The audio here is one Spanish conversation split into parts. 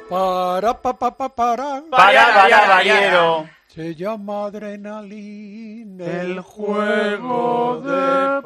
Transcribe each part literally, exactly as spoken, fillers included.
Para, pa, pa, pa, para. Para, para, variero. Se llama Adrenalin, el juego de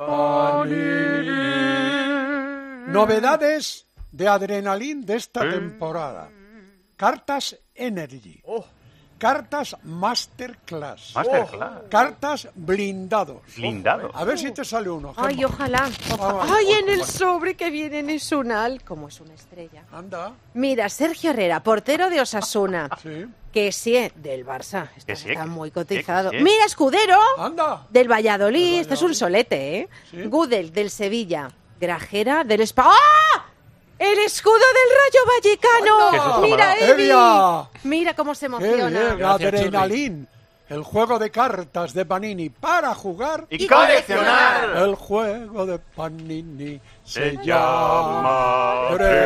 Panini. Novedades de Adrenalin de esta temporada. Cartas Energy. Oh. Cartas Masterclass. Masterclass. Oh. Cartas Blindados. Blindados. A ver si te sale uno. Gemma. Ay, ojalá. Vamos. Ay, en el sobre que viene en Isunal, como es una estrella. Anda. Mira, Sergio Herrera, portero de Osasuna. Sí. Que sí, del Barça. Está, Que sí, está que- muy cotizado. que sí. Mira, Escudero, Anda. del Valladolid. Del Este es un Valladolid. solete, ¿eh? Sí. Gudel, del Sevilla. Grajera, del Spa. ¡Ah! ¡El escudo del Rayo Vallecano! ¡Anda! Qué susto Mira, me ha dado. Evi. ¡Evia! Mira cómo se Qué emociona. bien, Gracias, Adrenalin. El juego de cartas de Panini para jugar. Y Y coleccionar. El juego de Panini se, Se llama llama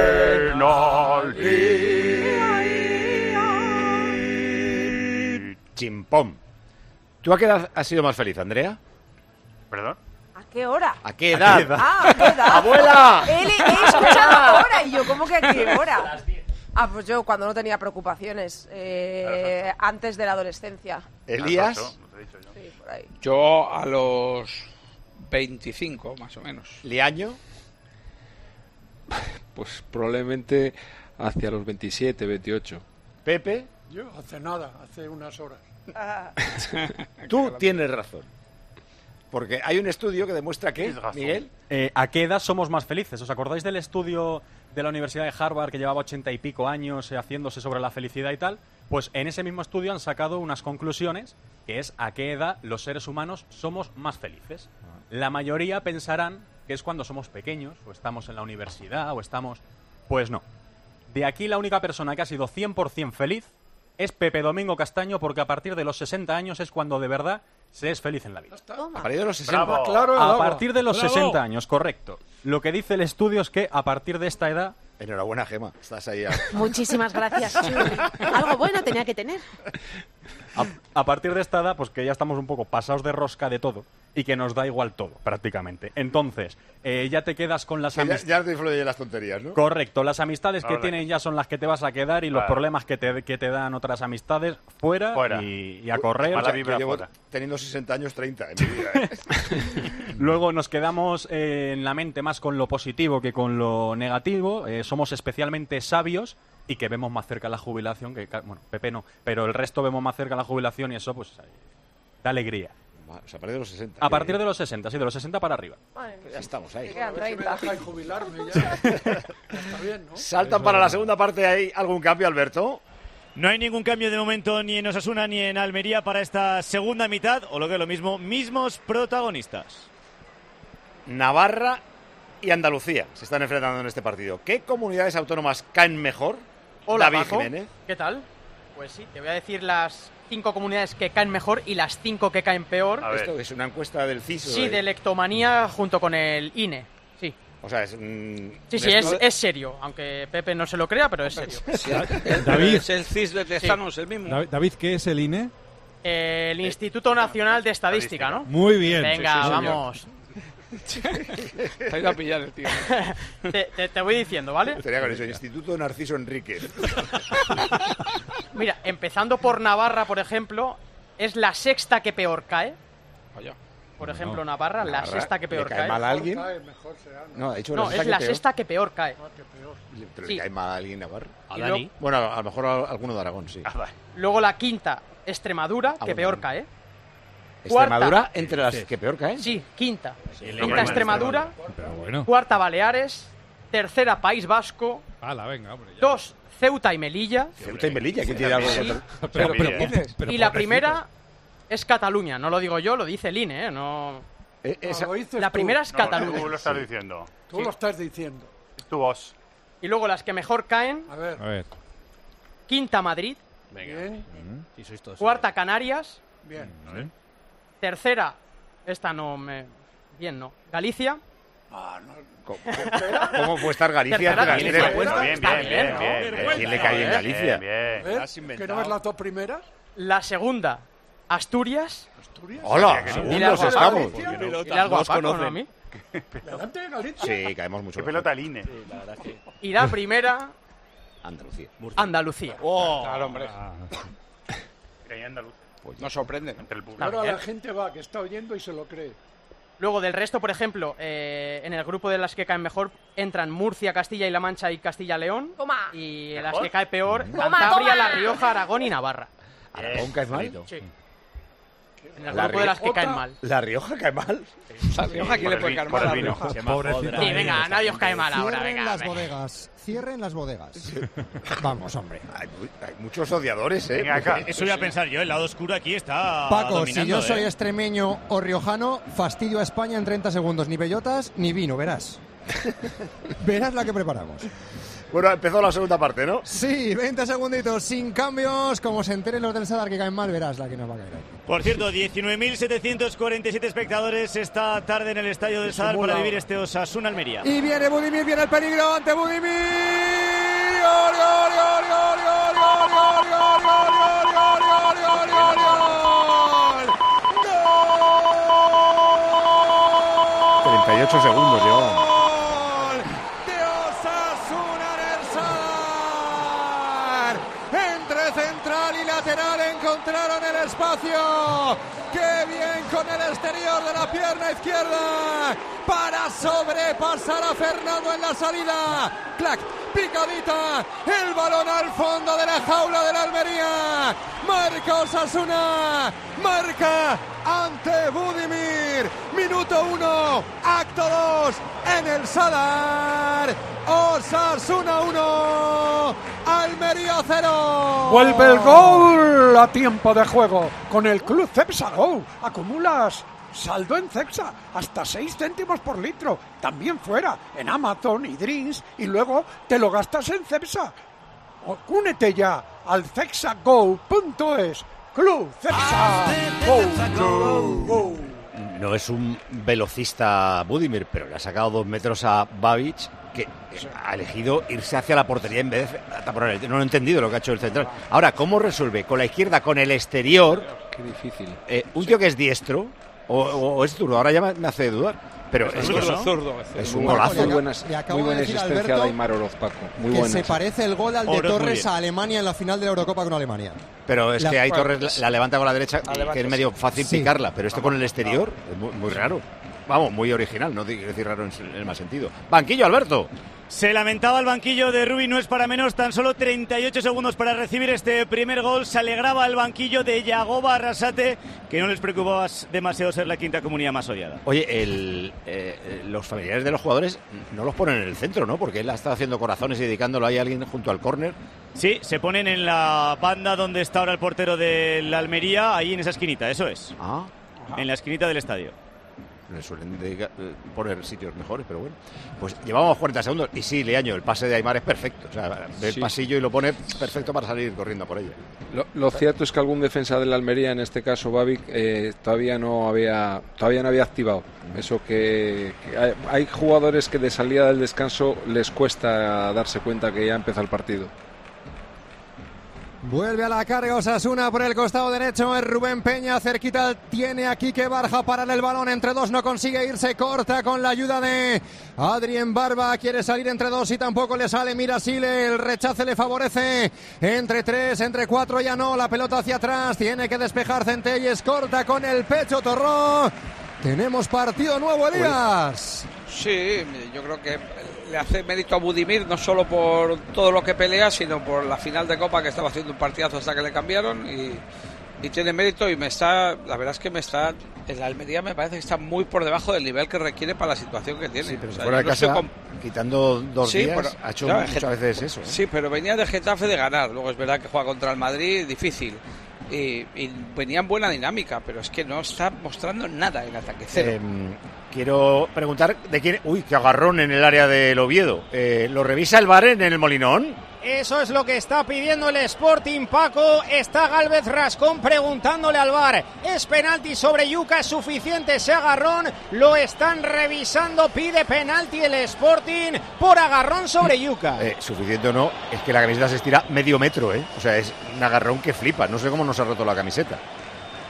Adrenalin. Chimpón. ¿Tú a qué edad has sido más feliz, Andrea? ¿Perdón? ¿A qué hora? ¿A qué edad? Ah, ¿a qué edad? ¡Abuela! He, he escuchado ahora y yo, ¿cómo que a qué hora? Ah, pues yo cuando no tenía preocupaciones, eh, antes de la adolescencia. Elías. Exacto, no te he dicho yo. Sí, por ahí. Yo a los veinticinco, más o menos. Liaño. Pues probablemente hacia los veintisiete, veintiocho. Pepe. Yo hace nada, hace unas horas. Tú tienes razón. Porque hay un estudio que demuestra que, Tienes razón. Miguel, Eh, ¿A qué edad somos más felices? ¿Os acordáis del estudio de la Universidad de Harvard que llevaba ochenta y pico años eh, haciéndose sobre la felicidad y tal? Pues en ese mismo estudio han sacado unas conclusiones, que es a qué edad los seres humanos somos más felices. La mayoría pensarán que es cuando somos pequeños, o estamos en la universidad, o estamos... Pues no. De aquí la única persona que ha sido cien por ciento feliz es Pepe Domingo Castaño, porque a partir de los sesenta años es cuando de verdad se es feliz en la vida. a Toma. partir de los sesenta. Bravo. Claro, el A agua. partir de los ¡Bravo! sesenta años, correcto. Lo que dice el estudio es que a partir de esta edad, Enhorabuena, Gema. Estás ahí. A... Muchísimas gracias, Churi. Algo bueno tenía que tener. a, a partir de esta edad, pues que ya estamos un poco pasados de rosca de todo y que nos da igual todo, prácticamente. Entonces, eh, ya te quedas con las Que ya, amistades. ya te influyen las tonterías, ¿no? Correcto, las amistades que Ahora. tienen ya son las que te vas a quedar y los Claro. problemas que te, que te dan otras amistades fuera, Fuera. Y, y a correr. Mala Yo vibra llevo fuera. teniendo sesenta años, treinta en mi vida. ¿eh? Luego nos quedamos eh, en la mente más con lo positivo que con lo negativo. Eh, somos especialmente sabios y que vemos más cerca la jubilación. Que, ca- bueno, Pepe no, pero el resto vemos más cerca la jubilación y eso pues eh, da alegría. O sea, a partir de los sesenta. A partir de los sesenta, sí, de los sesenta para arriba. Ya estamos ahí. Me quedan A ver si me treinta. dejáis jubilarme ya. Está bien, ¿no? Saltan para la segunda parte. ¿Hay algún cambio, Alberto? No hay ningún cambio de momento ni en Osasuna ni en Almería para esta segunda mitad, o lo que es lo mismo, mismos protagonistas. Navarra y Andalucía se están enfrentando en este partido. ¿Qué comunidades autónomas caen mejor? Hola, David Paco. Jiménez. ¿Qué tal? Pues sí, te voy a decir las cinco comunidades que caen mejor y las cinco que caen peor. A ver. Esto es una encuesta del C I S. Sí, de lectomanía junto con el I N E. Sí, O sea, es un... sí, sí, es, es serio. Aunque Pepe no se lo crea, pero es serio. David, Es el C I S de Tezanos, el mismo. David, David, ¿qué es el I N E? El Instituto Nacional de Estadística, ¿no? Muy bien. Venga, Sí, sí, señor. vamos. Te ha ido a pillar el tío. Te, te- te voy diciendo, ¿vale? Sería con eso, Instituto Narciso Enrique. Mira, empezando por Navarra, por ejemplo, es la sexta que peor cae. Vaya. Por ejemplo, Navarra, la Navarra, sexta que ¿le peor cae cae. mal a alguien? Cae, mejor será, ¿no? No, ha dicho No, sexta es que la peor. sexta que peor cae. Ah, qué peor. Pero Sí. le cae mal a alguien Navarra. Y lo- Bueno, a lo mejor a alguno de Aragón, sí. Ah, vale. Luego la quinta, Extremadura, que bueno. peor cae. Extremadura, Cuarta. entre las que peor caen. Sí, quinta. igual Quinta mal Extremadura, Pero bueno. cuarta Baleares, tercera País Vasco, Hala, venga, hombre. ya. dos Ceuta y Melilla Ceuta y Melilla, que tiene algo Sí. contra- Pero, pero, Bien. pero- pero y la pobrecitos. primera es Cataluña. No lo digo yo, lo dice el I N E, ¿eh? No... Eh, No, esa- lo dices La tú. primera es No, Cataluña. tú lo estás diciendo. Tú lo estás diciendo. Es tu voz. Y luego las que mejor caen, A ver. A ver. quinta Madrid, Bien, Y sois todos. cuarta Canarias, bien. tercera, esta no me... Bien, no. Galicia, Ah, no. ¿Cómo, cómo puede estar Galicia Tercera entre las Galicia, tres? pues. Bien, Está bien, bien, bien, ¿no? bien, bien. ¿Quién le cae en Galicia? Bien, bien. ¿Ves? has inventado. ¿Que no ves las dos primeras? la segunda, Asturias, Asturias. ¡Hola! que no. Segundos Mira, estamos. Galicia. y le hago a Paco, ¿no? A mí. Adelante, Galicia. Sí, caemos mucho. Qué mejor. pelota el I N E. Y la primera, Andalucía. Andalucía. Oh, claro, hombre. Creía andaluz. Pues Nos sorprende. Entre el público. Ahora bien. la gente va, que está oyendo y se lo cree. Luego del resto, por ejemplo, eh, en el grupo de las que caen mejor entran Murcia, Castilla y La Mancha y Castilla-León. Toma. Y ¿Mejor? las que cae peor, Toma, Cantabria, toma. La Rioja, Aragón y Navarra. ¿Aragón cae mal? Sí. En el La grupo de las que Riojota. caen mal. ¿La Rioja cae mal? La Rioja, ¿quién le puede caer Por mal a el La vino. Rioja? Pobrecita. Sí, venga, nadie os cae mal ahora, Cierren venga. las venga. bodegas, cierren las bodegas. Vamos, hombre. Hay, hay muchos odiadores, ¿eh? Venga, acá. Eso voy a pensar yo, el lado oscuro aquí está Paco, dominando, si yo soy ¿eh? extremeño o riojano, fastidio a España en treinta segundos. Ni bellotas ni vino, verás. Verás la que preparamos. Bueno, empezó la segunda parte, ¿no? Sí, veinte segunditos, sin cambios. Como se enteren los del Sadar que caen mal, verás la que nos va a caer. Por cierto, diecinueve mil setecientos cuarenta y siete espectadores esta tarde en el estadio del Sadar para vivir este Osasuna Almería. Y viene Budimir, viene el peligro ante Budimir. ¡Gol, gol, gol, gol, gol, gol, gol, gol, gol, gol, gol, gol, gol, gol! ¡Gol! treinta y ocho segundos llevaban. ¡Gol de Osasuna en el Sadar! Entre central y lateral encontraron el espacio. ¡Qué bien con el exterior de la pierna izquierda! Para sobrepasar a Fernando en la salida. ¡Clac! Picadita, el balón al fondo de la jaula de la Almería. Marca Osasuna, marca ante Budimir. Minuto uno, acto dos en el Sadar. Osasuna uno, Almería cero. Vuelve el gol a tiempo de juego. Con el Club Cepsa Go acumulas saldo en Cepsa, hasta seis céntimos por litro, también fuera, en Amazon y Drinks, y luego te lo gastas en Cepsa. O- Únete ya al cepsa go punto es. Club Cepsa Go, Go, Go. No es un velocista Budimir, pero le ha sacado dos metros a Babic, que ha elegido irse hacia la portería en vez de taponar el... No lo he entendido lo que ha hecho el central. Ahora, ¿cómo resuelve? Con la izquierda, con el exterior, Qué difícil. eh, un tío que es diestro, o, o- o es zurdo, ahora ya me, me hace dudar. Pero es, zurdo, es- ¿no? Zurdo. es Muy un bueno, golazo. le Muy acabo- buena, le acabo muy buena de decir a asistencia de Alberto Aimar Oroz, Paco. Muy que buena. se parece el gol al de Oroz, muy Torres bien. a Alemania en la final de la Eurocopa con Alemania. Pero es La- que ahí Torres la, la levanta con la derecha, La levanta, que es medio fácil sí. picarla, pero esto con el exterior es muy, muy raro. Vamos, muy original, no quiero decir raro en el más sentido. Banquillo, Alberto. Se lamentaba el banquillo de Rubí, no es para menos, tan solo treinta y ocho segundos para recibir este primer gol. Se alegraba el banquillo de Yagoba Arrasate, que no les preocupaba demasiado ser la quinta comunidad más odiada. Oye, el, eh, los familiares de los jugadores no los ponen en el centro, ¿no? Porque él ha estado haciendo corazones y dedicándolo ahí a alguien junto al córner. Sí, se ponen en la banda donde está ahora el portero de la Almería, ahí en esa esquinita, eso es, Ah, en la esquinita del estadio. le suelen dedicar- eh, poner sitios mejores, pero bueno. Pues llevamos cuarenta segundos y sí, Leaño, el pase de Aimar es perfecto. O sea, ve el Sí. pasillo y lo pone perfecto para salir corriendo por ella. Lo, lo cierto es que algún defensa de la Almería, en este caso Babic, eh, todavía no había todavía no había activado. Eso que, que hay, hay jugadores que de salida del descanso les cuesta darse cuenta que ya empezó el partido. Vuelve a la carga Osasuna por el costado derecho. Es Rubén Peña cerquita. Tiene aquí que Barja para el balón. Entre dos no consigue irse. Corta con la ayuda de Adrien Barba. Quiere salir entre dos y tampoco le sale. Mira Sile. El rechace le favorece. Entre tres, entre cuatro ya no. La pelota hacia atrás. Tiene que despejar Centelles. Corta con el pecho Torró. Tenemos partido nuevo, Elías. Sí, yo creo que le hace mérito a Budimir no solo por todo lo que pelea, sino por la final de Copa, que estaba haciendo un partidazo hasta que le cambiaron, y, y tiene mérito. Y me está, la verdad es que me está, en la Almería me parece que está muy por debajo del nivel que requiere para la situación que tiene. Sí, pero O sea, fuera de yo no estoy casa, con- quitando dos Sí, días, pero- ha hecho claro, muchas Get- veces eso. ¿eh? Sí, pero venía de Getafe de ganar. Luego es verdad que juega contra el Madrid, difícil. Y, y venía en buena dinámica, pero es que no está mostrando nada en ataque, cero. Eh, quiero preguntar de quién... Uy, qué agarrón en el área del Oviedo. Eh, ¿Lo revisa el V A R en el Molinón? Eso es lo que está pidiendo el Sporting, Paco. Está Gálvez Rascón preguntándole al V A R. ¿Es penalti sobre Yuca? ¿Es suficiente ese agarrón? Lo están revisando. Pide penalti el Sporting por agarrón sobre Yuca. Eh, suficiente o no, es que la camiseta se estira medio metro, ¿eh? O sea, es un agarrón que flipa. No sé cómo nos ha roto la camiseta.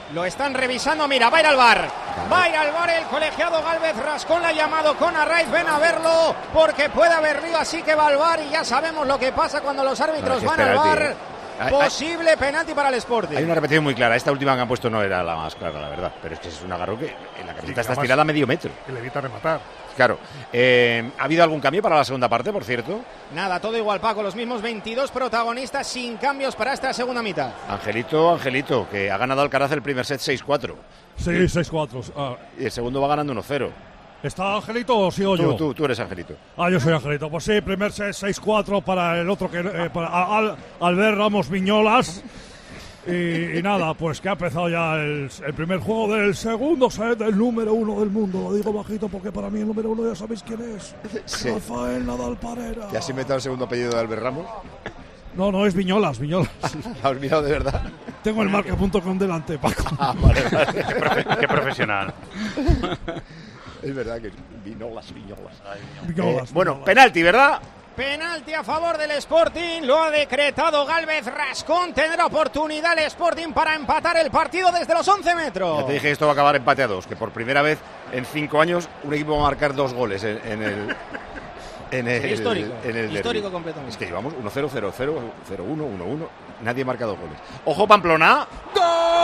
Lo están revisando, mira, va a ir al bar. Va a ir al bar el colegiado Gálvez Rascón, la ha llamado con Arraiz, ven a verlo, porque puede haber lío, así que va al bar y ya sabemos lo que pasa cuando los árbitros no, van al bar. Eh. Posible hay, penalti para el Sporting. Hay una repetición muy clara. Esta última que han puesto no era la más clara, la verdad. Pero es que es un agarro que en la camiseta sí, está estirada a medio metro. Que le evita rematar. Claro. Eh, ¿Ha habido algún cambio para la segunda parte, por cierto? Nada, todo igual, Paco. Los mismos veintidós protagonistas sin cambios para esta segunda mitad. Angelito, Angelito, que ha ganado Alcaraz el primer set seis cuatro. Sí, seis cuatro. Ah. Y el segundo va ganando uno cero. ¿Está Angelito o sigo tú, yo? Tú, tú eres Angelito. Ah, yo soy Angelito. Pues sí, primer set seis cuatro para el otro, que eh, para Al, Albert Ramos Viñolas. Y, y nada, pues que ha empezado ya el, el primer juego del segundo set del número uno del mundo. Lo digo bajito porque para mí el número uno ya sabéis quién es. Sí. Rafael Nadal Parera. ¿Ya has inventado el segundo apellido de Albert Ramos? No, no, es Viñolas, Viñolas. ¿Lo has mirado de verdad? Tengo el marca punto com delante, Paco. Ah, vale, vale. Qué, profe- qué profesional. Es verdad que Viñolas, Viñolas. Ay, Viñolas eh, bueno, Viñolas. penalti, ¿verdad? Penalti a favor del Sporting, lo ha decretado Gálvez Rascón. Tendrá oportunidad el Sporting para empatar el partido desde los once metros. Ya te dije que esto va a acabar empate a dos, que por primera vez en cinco años un equipo va a marcar dos goles en, en el... En el, sí, histórico, en el histórico derbi. completamente. Es que llevamos uno cero, cero cero, cero uno, uno uno. Nadie ha marcado goles. ¡Ojo, Pamplona! ¡Gol!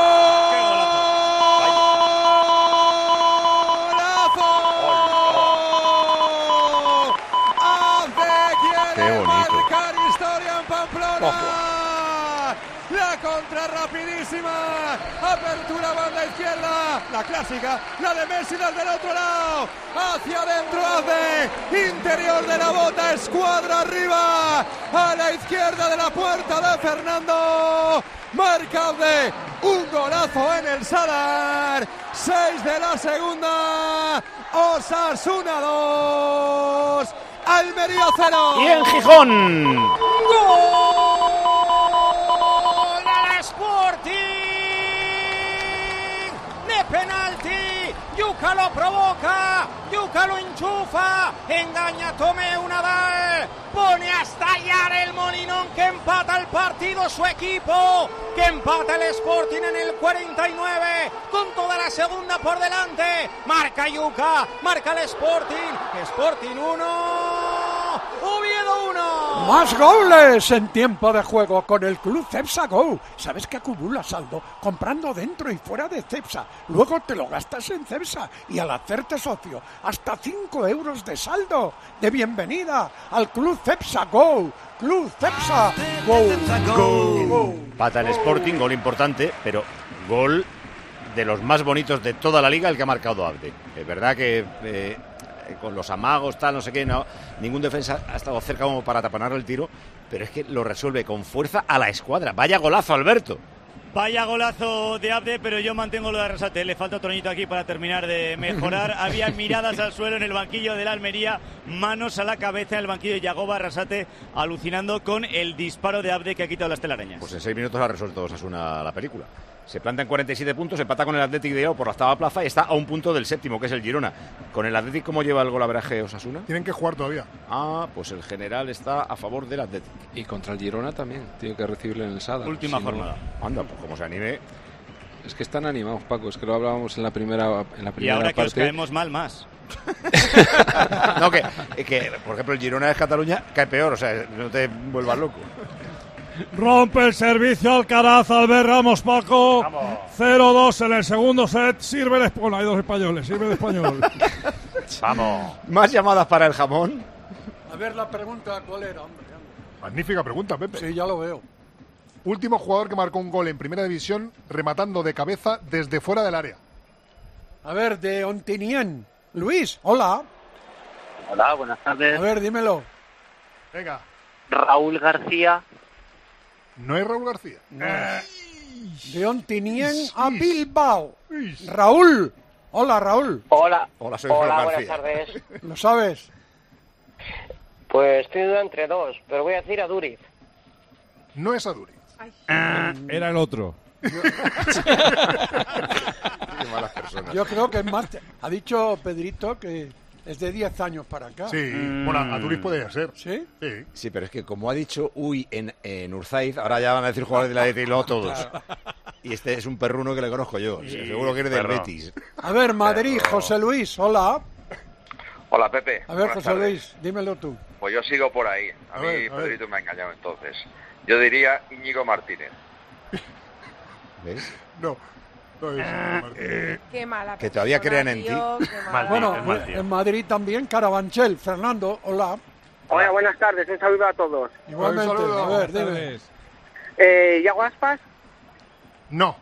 ¡Qué bonito! Marcar historia en Pamplona. Ojo. La contra rapidísima. Apertura banda izquierda. La clásica. La de Messi desde el otro lado. Hacia adentro hace. Interior de la bota. Escuadra arriba. A la izquierda de la puerta de Fernando. Marca Abde. Un golazo en el Sadar. Seis de la segunda. Osasuna dos. Almería cero. Y en Gijón. ¡Gol al Sporting! De penalti. Yuca lo provoca. Yuca lo enchufa. Engaña a Tomeu Nadal. Pone a estallar el molinón que empata el partido su equipo. Que empata el Sporting en el cuarenta y nueve. Con toda la segunda por delante. Marca Yuca. Marca el Sporting. Sporting uno. Oviedo uno. Más goles en tiempo de juego con el Club Cepsa Go. ¿Sabes que acumula saldo comprando dentro y fuera de Cepsa? Luego te lo gastas en Cepsa y al hacerte socio hasta cinco euros de saldo de bienvenida al Club Cepsa Go. Club Cepsa Go. Go. Go. Pata el Sporting, gol importante, pero gol de los más bonitos de toda la liga el que ha marcado Abde. Es verdad que eh, con los amagos, tal, no sé qué, no, ningún defensa ha estado cerca como para taponar el tiro, pero es que lo resuelve con fuerza a la escuadra. Vaya golazo, Alberto. Vaya golazo de Abde, pero yo mantengo lo de Arrasate. Le falta otro añito aquí para terminar de mejorar. Había miradas al suelo en el banquillo de la Almería, manos a la cabeza en el banquillo de Yagoba. Arrasate alucinando con el disparo de Abde que ha quitado las telarañas. Pues en seis minutos ha resuelto Osasuna la película. Se planta en cuarenta y siete puntos, empata con el Athletic de Bilbao por la octava plaza y está a un punto del séptimo, que es el Girona. ¿Con el Athletic cómo lleva el golaveraje Osasuna? Tienen que jugar todavía. Ah, pues el general está a favor del Athletic. Y contra el Girona también, tiene que recibirle en el Sadar. Última si jornada. No... Anda, pues como se anime. Es que están animados, Paco, es que lo hablábamos en la primera, en la primera y ahora parte. Que os caemos mal más. No, que, que por ejemplo el Girona de Cataluña cae peor, o sea, no te vuelvas loco. Rompe el servicio Alcaraz, Albert Ramos, Paco. cero dos en el segundo set. Sirve el español. Bueno, hay dos españoles. Sirve el español. Vamos. ¿Más llamadas para el jamón? A ver la pregunta, ¿cuál era, hombre? Magnífica pregunta, Pepe. Sí, ya lo veo. Último jugador que marcó un gol en primera división rematando de cabeza desde fuera del área. A ver, de Ontinien. Luis, hola. Hola, buenas tardes. A ver, dímelo. Venga. Raúl García. No es Raúl García. No. De Ontinien a Bilbao. Raúl. Hola, Raúl. Hola. Hola, soy Hola, Raúl buenas García. tardes. ¿Lo sabes? Pues estoy dudando entre dos, pero voy a decir a Duriz. No es a Duriz. Era el otro. Qué malas personas. Yo creo que es más. Ha dicho Pedrito que es de diez años para acá. Sí, mm. Bueno, a Duriz podría ser. ¿Sí? Sí. Sí, pero es que como ha dicho Uy en, en Urzaiz, ahora ya van a decir jugadores de la D T y luego todos. Y este es un perruno que le conozco yo. O sea, seguro que eres del perro. Betis. A ver, Madrid, Pero- José Luis, hola. Hola, Pepe. A ver, Buenas José tardes. Luis, dímelo tú. Pues yo sigo por ahí. A, A mí ver, a ver. Pedrito me ha engañado entonces. Yo diría Íñigo Martínez. ¿Ves? No. no es Martín. Qué mala Que todavía persona, crean en tío, ti. qué mala. Mal Bueno, tío, mal tío. en Madrid también, Carabanchel. Fernando, hola. Hola, buenas tardes. Un saludo a todos. Igualmente, Un saludo. a ver, Buenas dime. tardes. Eh, ¿Yago Aspas? No.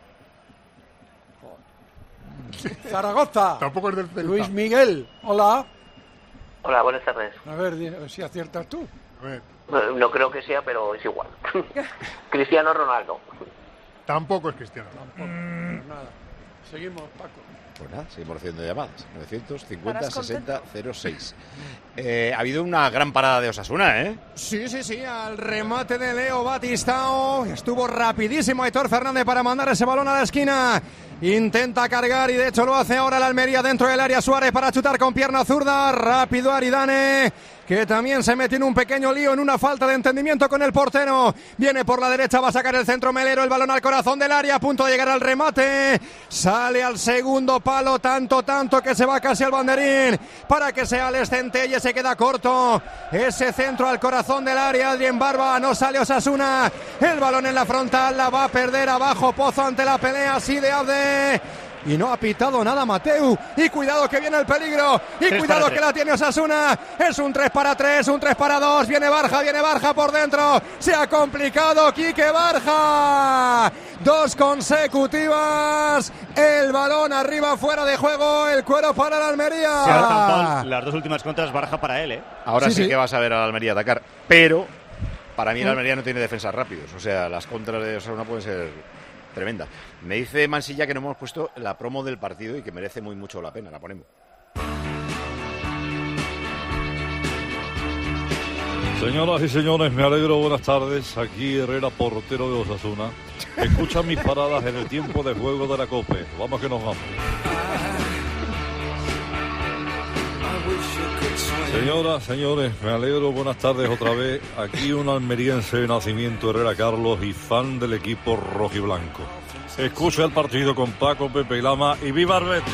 Zaragoza. Tampoco es del Celta. Luis Miguel, hola. Hola, buenas tardes. A ver, di- si aciertas tú. A ver, No creo que sea, pero es igual. Cristiano Ronaldo. tampoco es Cristiano. Pues nada. Seguimos, Paco. Pues nada, seguimos haciendo llamadas. novecientos cincuenta ¿Estarás sesenta cero seis. Eh, ha habido una gran parada de Osasuna, ¿eh? Sí, sí, sí, al remate de Leo Batistao. Estuvo rapidísimo Aitor Fernández para mandar ese balón a la esquina. Intenta cargar y de hecho lo hace ahora el Almería dentro del área. Suárez para chutar con pierna zurda. Rápido Aridane, que también se metió en un pequeño lío, en una falta de entendimiento con el portero. Viene por la derecha, va a sacar el centro Melero, el balón al corazón del área, a punto de llegar al remate. Sale al segundo palo, tanto, tanto que se va casi al banderín para que sea el Centella, se queda corto. Ese centro al corazón del área, Adrien Barba, no sale Osasuna. El balón en la frontal, la va a perder abajo Pozo ante la pelea, así de Abde. Y no ha pitado nada Mateu. Y cuidado que viene el peligro. Y Tres cuidado para que tres. la tiene Osasuna. Es un tres para tres, un tres para dos. Viene Barja, viene Barja por dentro. Se ha complicado Quique Barja. Dos consecutivas. El balón arriba, fuera de juego. El cuero para la Almería. Se ha estampado las dos últimas contras Barja para él, ¿eh? Ahora sí, Sí, sí. que vas a ver a la Almería atacar. Pero para mí la Almería no tiene defensas rápidos. O sea, las contras de Osasuna pueden ser tremendas. Me dice Mansilla que no hemos puesto la promo del partido y que merece muy mucho la pena. La ponemos. Señoras y señores, me alegro, buenas tardes. Aquí Herrera, portero de Osasuna. Escucha mis paradas en el tiempo de juego de la COPE. Vamos que nos vamos. Señoras, señores, me alegro, buenas tardes otra vez. Aquí un almeriense de nacimiento, Herrera Carlos, y fan del equipo rojiblanco. Escucha el partido con Paco, Pepe y Lama y ¡viva el Betis!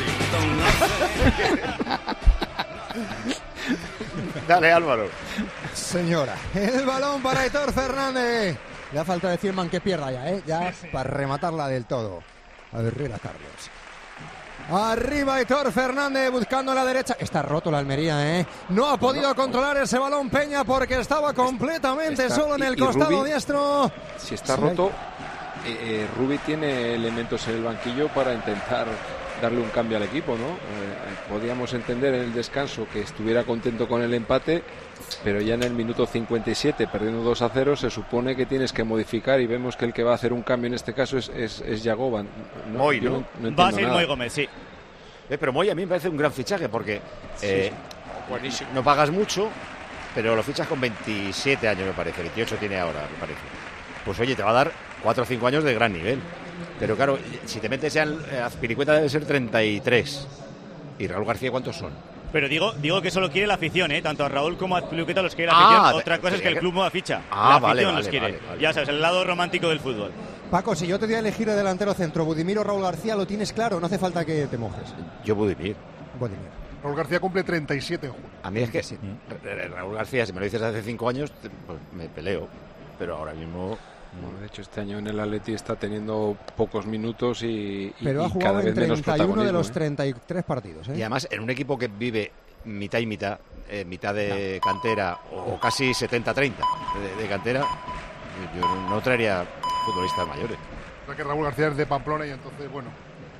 Dale, Álvaro. Señora, el balón para Aitor Fernández. Le ha falta decir man que pierda ya, ¿eh? Ya para rematarla del todo. A ver, Herrera Carlos. Arriba Aitor Fernández buscando a la derecha. Está roto la Almería, ¿eh? No ha podido controlar ese balón Peña porque estaba completamente Está- solo en el y- y costado Rubí, diestro. Si está Sí, roto, eh, eh, Rubí tiene elementos en el banquillo para intentar darle un cambio al equipo, ¿no? Eh, podíamos entender en el descanso que estuviera contento con el empate, pero ya en el minuto cincuenta y siete, perdiendo dos a cero, se supone que tienes que modificar y vemos que el que va a hacer un cambio en este caso es, es, es Yagoba. No, Moy, yo ¿no? no- no Va a entiendo ser nada. Moy Gómez, sí. Eh, pero Moy a mí me parece un gran fichaje porque eh, Buenísimo. no pagas mucho, pero lo fichas con veintisiete años, me parece. veintiocho tiene ahora, me parece. Pues oye, te va a dar cuatro o cinco años de gran nivel. Pero claro, si te metes ya en eh, Azpilicueta debe ser treinta y tres. ¿Y Raúl García cuántos son? Pero digo, digo que solo quiere la afición, ¿eh? Tanto a Raúl como a Azpilicueta los quiere la Ah, afición. te- Otra cosa es que el que- club no la ficha. Ah, la vale, afición vale, los quiere. vale, vale. Ya sabes, el lado romántico del fútbol. Paco, si yo te doy a elegir de delantero centro, Budimir o Raúl García, lo tienes claro, no hace falta que te mojes. Yo Budimir. Budimir. Raúl García cumple treinta y siete en julio. A mí es que Ra- Ra- Raúl García, si me lo dices hace cinco años, te- pues me peleo. Pero ahora mismo... Bueno, de hecho, este año en el Atleti está teniendo pocos minutos y, y- Pero y ha jugado cada en vez menos treinta y uno de protagonismo, los ¿eh? treinta y tres partidos, ¿eh? Y además, en un equipo que vive mitad y mitad, eh, mitad de cantera o, o casi setenta treinta de, de cantera, yo no, no traería futbolistas mayores. O sea que Raúl García es de Pamplona y entonces, bueno.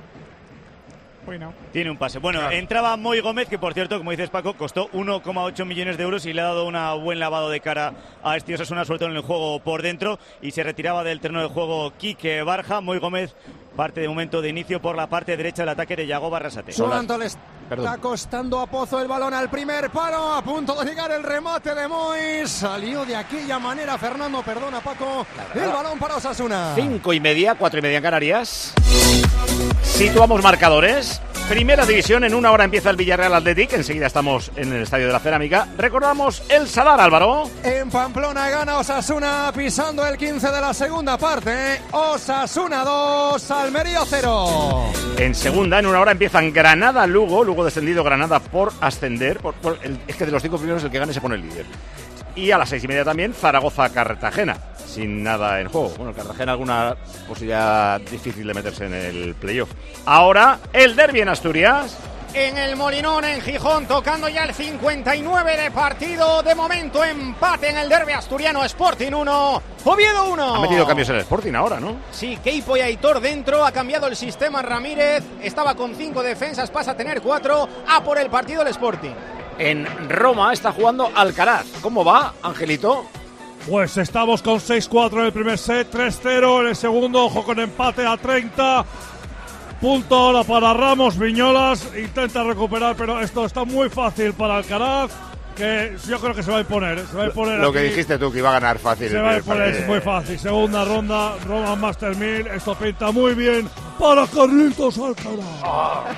Bueno. Tiene un pase. Bueno, entraba Moy Gómez, que por cierto, como dices Paco, costó uno coma ocho millones de euros y le ha dado un buen lavado de cara a este Osasuna, sobre todo en el juego por dentro, y se retiraba del terreno de juego Quique Barja. Moy Gómez parte de momento de inicio por la parte derecha del ataque de Yago Barrasate. ¿Cuánto le Perdón. está costando a Pozo el balón al primer palo? A punto de llegar el remate de Moy. Salió de aquella manera Fernando, perdona Paco. El balón para Osasuna. Cinco y media, cuatro y media en Canarias. Situamos marcadores. Primera División, en una hora empieza el Villarreal Athletic, enseguida estamos en el Estadio de la Cerámica. Recordamos el Sadar, Álvaro. En Pamplona gana Osasuna pisando el quince de la segunda parte. Osasuna dos, Almería cero. En segunda, en una hora empiezan Granada-Lugo, Lugo descendido, Granada por ascender. Por, por el, es que de los cinco primeros el que gane se pone el líder. Y a las seis y media también Zaragoza-Cartagena, sin nada en juego. Bueno, Cartagena alguna posibilidad difícil de meterse en el playoff. Ahora, el derbi en Asturias. En el Molinón, en Gijón, tocando ya el cincuenta y nueve de partido. De momento, empate en el derbi asturiano. Sporting uno, Oviedo uno. Ha metido cambios en el Sporting ahora, ¿no? Sí, Keipo y Aitor dentro. Ha cambiado el sistema Ramírez. Estaba con cinco defensas, pasa a tener cuatro. A por el partido el Sporting. En Roma está jugando Alcaraz. ¿Cómo va, Angelito? Pues estamos con seis cuatro en el primer set, tres cero en el segundo. Ojo con empate a treinta. Punto ahora para Ramos. Viñolas intenta recuperar, pero esto está muy fácil para Alcaraz, que yo creo que se va a imponer. Se va a imponer Lo que aquí. dijiste tú, que iba a ganar fácil. Se va a imponer, es muy fácil. Segunda ronda, Roma Master mil. Esto pinta muy bien para Carlitos Alcaraz.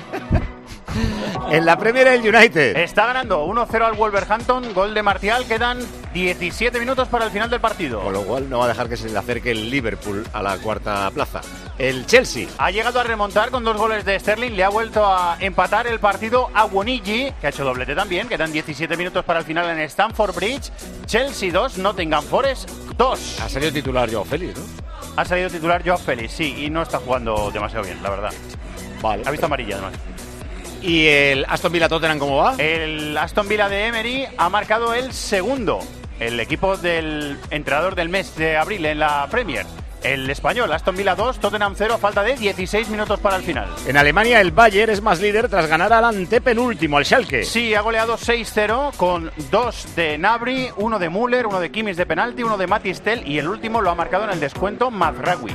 En la Premier el United está ganando uno cero al Wolverhampton, gol de Martial, quedan diecisiete minutos para el final del partido. Con lo cual no va a dejar que se le acerque el Liverpool a la cuarta plaza. El Chelsea ha llegado a remontar con dos goles de Sterling, le ha vuelto a empatar el partido a Wonigi, que ha hecho doblete también, quedan diecisiete minutos para el final en Stamford Bridge. Chelsea dos, Nottingham Forest dos. Ha salido titular Joao Félix, ¿no? Ha salido titular Joao Félix, sí, y no está jugando demasiado bien, la verdad. Vale. Ha visto amarilla además. ¿Y el Aston Villa Tottenham cómo va? El Aston Villa de Emery ha marcado el segundo. El equipo del entrenador del mes de abril en la Premier. El español, Aston Villa dos, Tottenham cero, falta de dieciséis minutos para el final. En Alemania el Bayern es más líder tras ganar al antepenúltimo, al Schalke. Sí, ha goleado seis cero con dos de Gnabry, uno de Müller, uno de Kimmich de penalti, uno de Matistel y el último lo ha marcado en el descuento Mazraoui.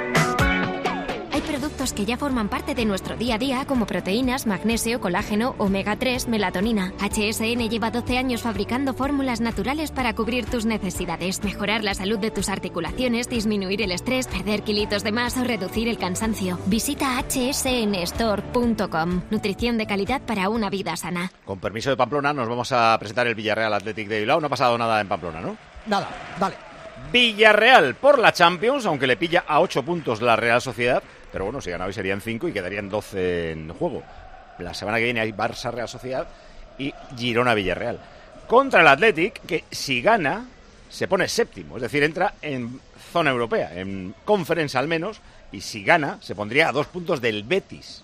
Hay productos que ya forman parte de nuestro día a día, como proteínas, magnesio, colágeno, omega tres, melatonina. H S N lleva doce años fabricando fórmulas naturales para cubrir tus necesidades, mejorar la salud de tus articulaciones, disminuir el estrés, perder kilitos de más o reducir el cansancio. Visita hache ese ene store punto com. Nutrición de calidad para una vida sana. Con permiso de Pamplona, nos vamos a presentar el Villarreal Athletic de Bilbao. No ha pasado nada en Pamplona, ¿no? Nada, dale. Villarreal por la Champions, aunque le pilla a ocho puntos la Real Sociedad. Pero bueno, si gana hoy serían cinco y quedarían doce en juego. La semana que viene hay Barça Real Sociedad y Girona Villarreal. Contra el Athletic, que si gana se pone séptimo, es decir, entra en zona europea, en Conference al menos, y si gana se pondría a dos puntos del Betis.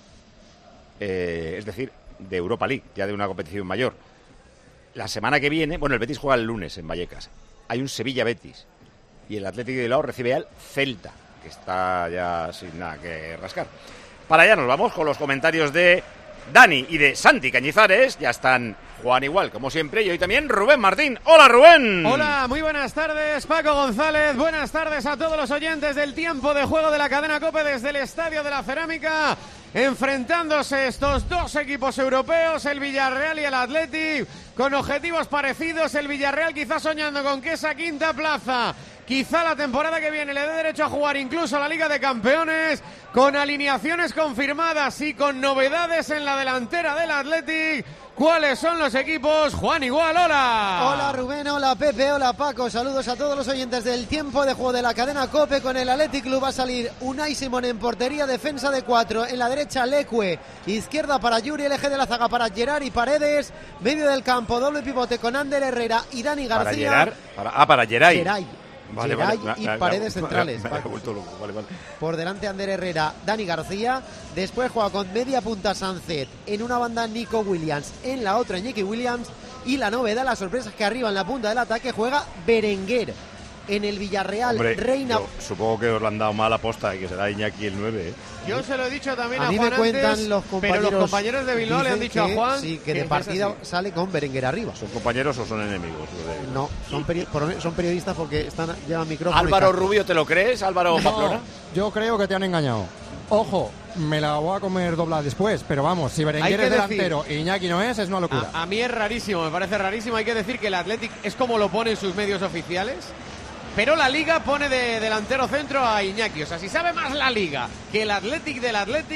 Eh, es decir, de Europa League, ya de una competición mayor. La semana que viene, bueno, el Betis juega el lunes en Vallecas. Hay un Sevilla-Betis y el Athletic de Bilbao recibe al Celta, que está ya sin nada que rascar. Para allá nos vamos con los comentarios de Dani y de Santi Cañizares. Ya están Juan igual, como siempre, y hoy también Rubén Martín. ¡Hola, Rubén! Hola, muy buenas tardes, Paco González. Buenas tardes a todos los oyentes del tiempo de juego de la cadena COPE desde el Estadio de la Cerámica. Enfrentándose estos dos equipos europeos, el Villarreal y el Athletic, con objetivos parecidos. El Villarreal quizás soñando con que esa quinta plaza, quizá la temporada que viene, le dé derecho a jugar incluso la Liga de Campeones, con alineaciones confirmadas y con novedades en la delantera del Athletic. ¿Cuáles son los equipos? Juan Igual, hola. Hola Rubén, hola Pepe, hola Paco. Saludos a todos los oyentes del tiempo de juego de la cadena COPE. Con el Athletic Club va a salir Unai Simón en portería, defensa de cuatro. En la derecha Leque, izquierda para Yuri, el eje de la zaga para Gerard y Paredes. Medio del campo, doble pivote con Ander Herrera y Dani García. Para Gerard, para, ah, para Geray. Geray. Vale, Geray vale, y vale, Paredes vale, centrales. me, me, me vuelto loco. Vale, vale. Por delante Ander Herrera, Dani García. Después juega con media punta Sánchez. En una banda Nico Williams. En la otra Iñaki Williams. Y la novedad, la sorpresa es que arriba en la punta del ataque juega Berenguer. En el Villarreal, Hombre, Reina... yo supongo que os lo han dado mal aposta y que será Iñaki el nueve, ¿eh? Yo se lo he dicho también a, a mí Juan me cuentan antes, los compañeros, pero los compañeros de Bilbao le han dicho que, a Juan sí, que, que de partida sale con Berenguer arriba. ¿Son compañeros o son enemigos? De... No, son, peri son periodistas porque están llevan micrófono. Álvaro Rubio, ¿te lo crees? Álvaro no, Pamplona. Yo creo que te han engañado. Ojo, me la voy a comer doblada después, pero vamos, si Berenguer es delantero y Iñaki no es, es una locura. A, a mí es rarísimo, me parece rarísimo. Hay que decir que el Athletic es como lo pone en sus medios oficiales, pero la Liga pone de delantero centro a Iñaki. O sea, si sabe más la Liga que el Athletic del Athletic,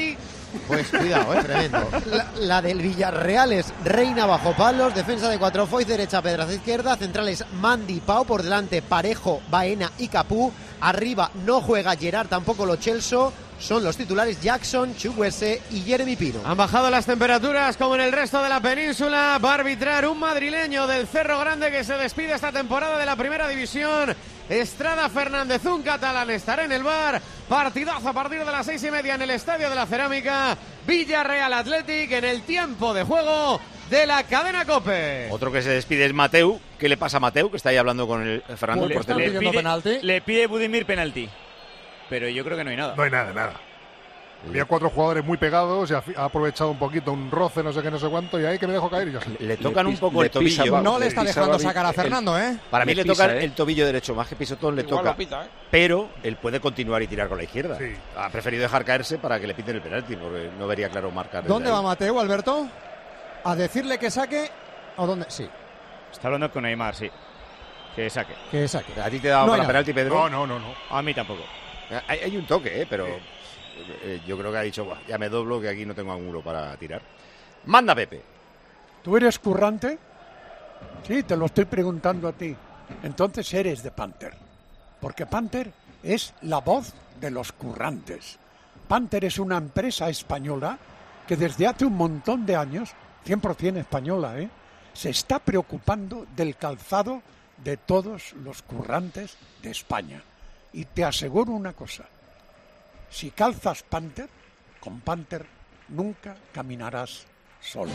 Pues cuidado, eh, tremendo. La, la del Villarreal es Reina bajo palos, defensa de cuatro Foyt, derecha Pedraza izquierda, centrales Mandy, Pau, por delante Parejo, Baena y Capú, arriba no juega Gerard, tampoco Lo Celso, son los titulares Jackson, Chukwueze y Jeremy Pino. Han bajado las temperaturas como en el resto de la península. Va a arbitrar un madrileño del Cerro Grande que se despide esta temporada de la primera división. Estrada Fernández, un catalán, estará en el bar. Partidazo a partir de las seis y media en el Estadio de la Cerámica. Villarreal Athletic en el tiempo de juego de la cadena COPE. Otro que se despide es Mateu. ¿Qué le pasa a Mateu? Que está ahí hablando con el Fernando. Le, por le, pide, le pide Budimir penalti. Pero yo creo que no hay nada. No hay nada, nada. Había cuatro jugadores muy pegados y ha aprovechado un poquito un roce, no sé qué, no sé cuánto, y ahí que me dejo caer y ya sé. Le tocan le un poco el tobillo. Pisaba, no le está dejando pisaba, sacar a Fernando, ¿eh? Para mí le le, pisa, toca ¿eh? el tobillo derecho, más que pisotón le Igual toca. lo pita, ¿eh? Pero él puede continuar y tirar con la izquierda. Sí. Ha preferido dejar caerse para que le piten el penalti, porque no vería claro marcar. ¿Dónde ahí. va Mateu, Alberto? ¿A decirle que saque o dónde? Sí, Está hablando con Neymar, sí. Que saque. que saque. ¿A ti te da No para hay penalti, Pedro? No, no, no, no. A mí tampoco. Hay, hay un toque, ¿eh? Pero eh, yo creo que ha dicho, "Buah, ya me doblo, que aquí no tengo ángulo para tirar". Manda, Pepe. ¿Tú eres currante? Sí, te lo estoy preguntando a ti. Entonces eres de Panther. Porque Panther es la voz de los currantes. Panther es una empresa española que desde hace un montón de años, cien por ciento española, ¿eh? se está preocupando del calzado de todos los currantes de España. Y te aseguro una cosa, si calzas Panther, con Panther nunca caminarás solo.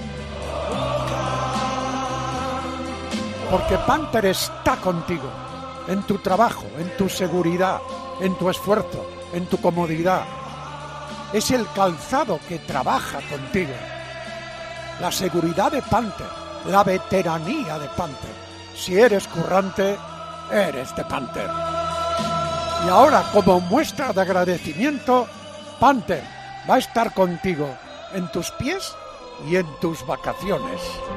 Porque Panther está contigo, en tu trabajo, en tu seguridad, en tu esfuerzo, en tu comodidad. Es el calzado que trabaja contigo. La seguridad de Panther, la veteranía de Panther. Si eres currante, eres de Panther. Y ahora, como muestra de agradecimiento, Panther va a estar contigo en tus pies y en tus vacaciones.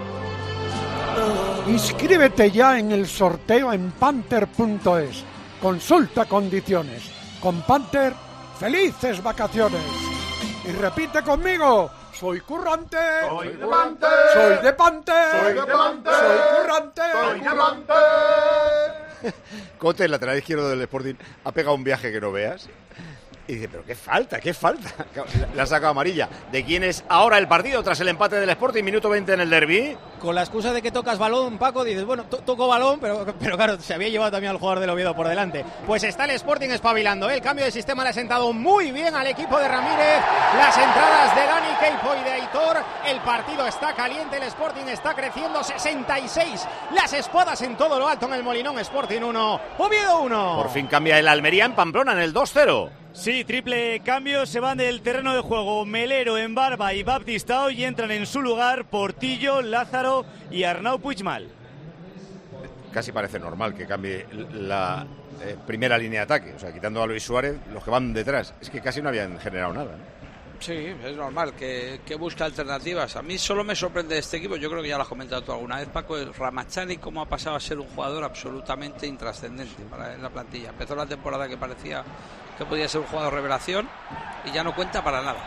Inscríbete ya en el sorteo en panther punto es. Consulta condiciones. Con Panther, felices vacaciones. Y repite conmigo. Soy currante. Soy de Panther. Soy de Panther. Soy de Panther. Soy currante. Soy de Panther. Cote, el lateral izquierdo del Sporting, ha pegado un viaje que no veas. Y dice, pero qué falta, qué falta. Le ha sacado amarilla. ¿De quién es ahora el partido tras el empate del Sporting? Minuto veinte en el derbi. Con la excusa de que tocas balón, Paco, dices, bueno, to toco balón, pero, pero claro, se había llevado también al jugador del Oviedo por delante. Pues está el Sporting espabilando, ¿eh? El cambio de sistema le ha sentado muy bien al equipo de Ramírez. Las entradas de Dani Queipo y de Aitor. El partido está caliente, el Sporting está creciendo. sesenta y seis. Las espadas en todo lo alto en el Molinón. Sporting uno, Oviedo uno. Por fin cambia el Almería en Pamplona en el dos cero. Sí, triple cambio, se van del terreno de juego Melero, Embarba y Baptistao y entran en su lugar Portillo, Lázaro y Arnau Puigmal. Casi parece normal que cambie la eh, primera línea de ataque, o sea, quitando a Luis Suárez, los que van detrás. Es que casi no habían generado nada, ¿no? Sí, es normal que, que busca alternativas. A mí solo me sorprende este equipo, yo creo que ya lo has comentado tú alguna vez, Paco, el Ramachani, cómo ha pasado a ser un jugador absolutamente intrascendente para en la plantilla. Empezó la temporada que parecía que podía ser un jugador revelación y ya no cuenta para nada.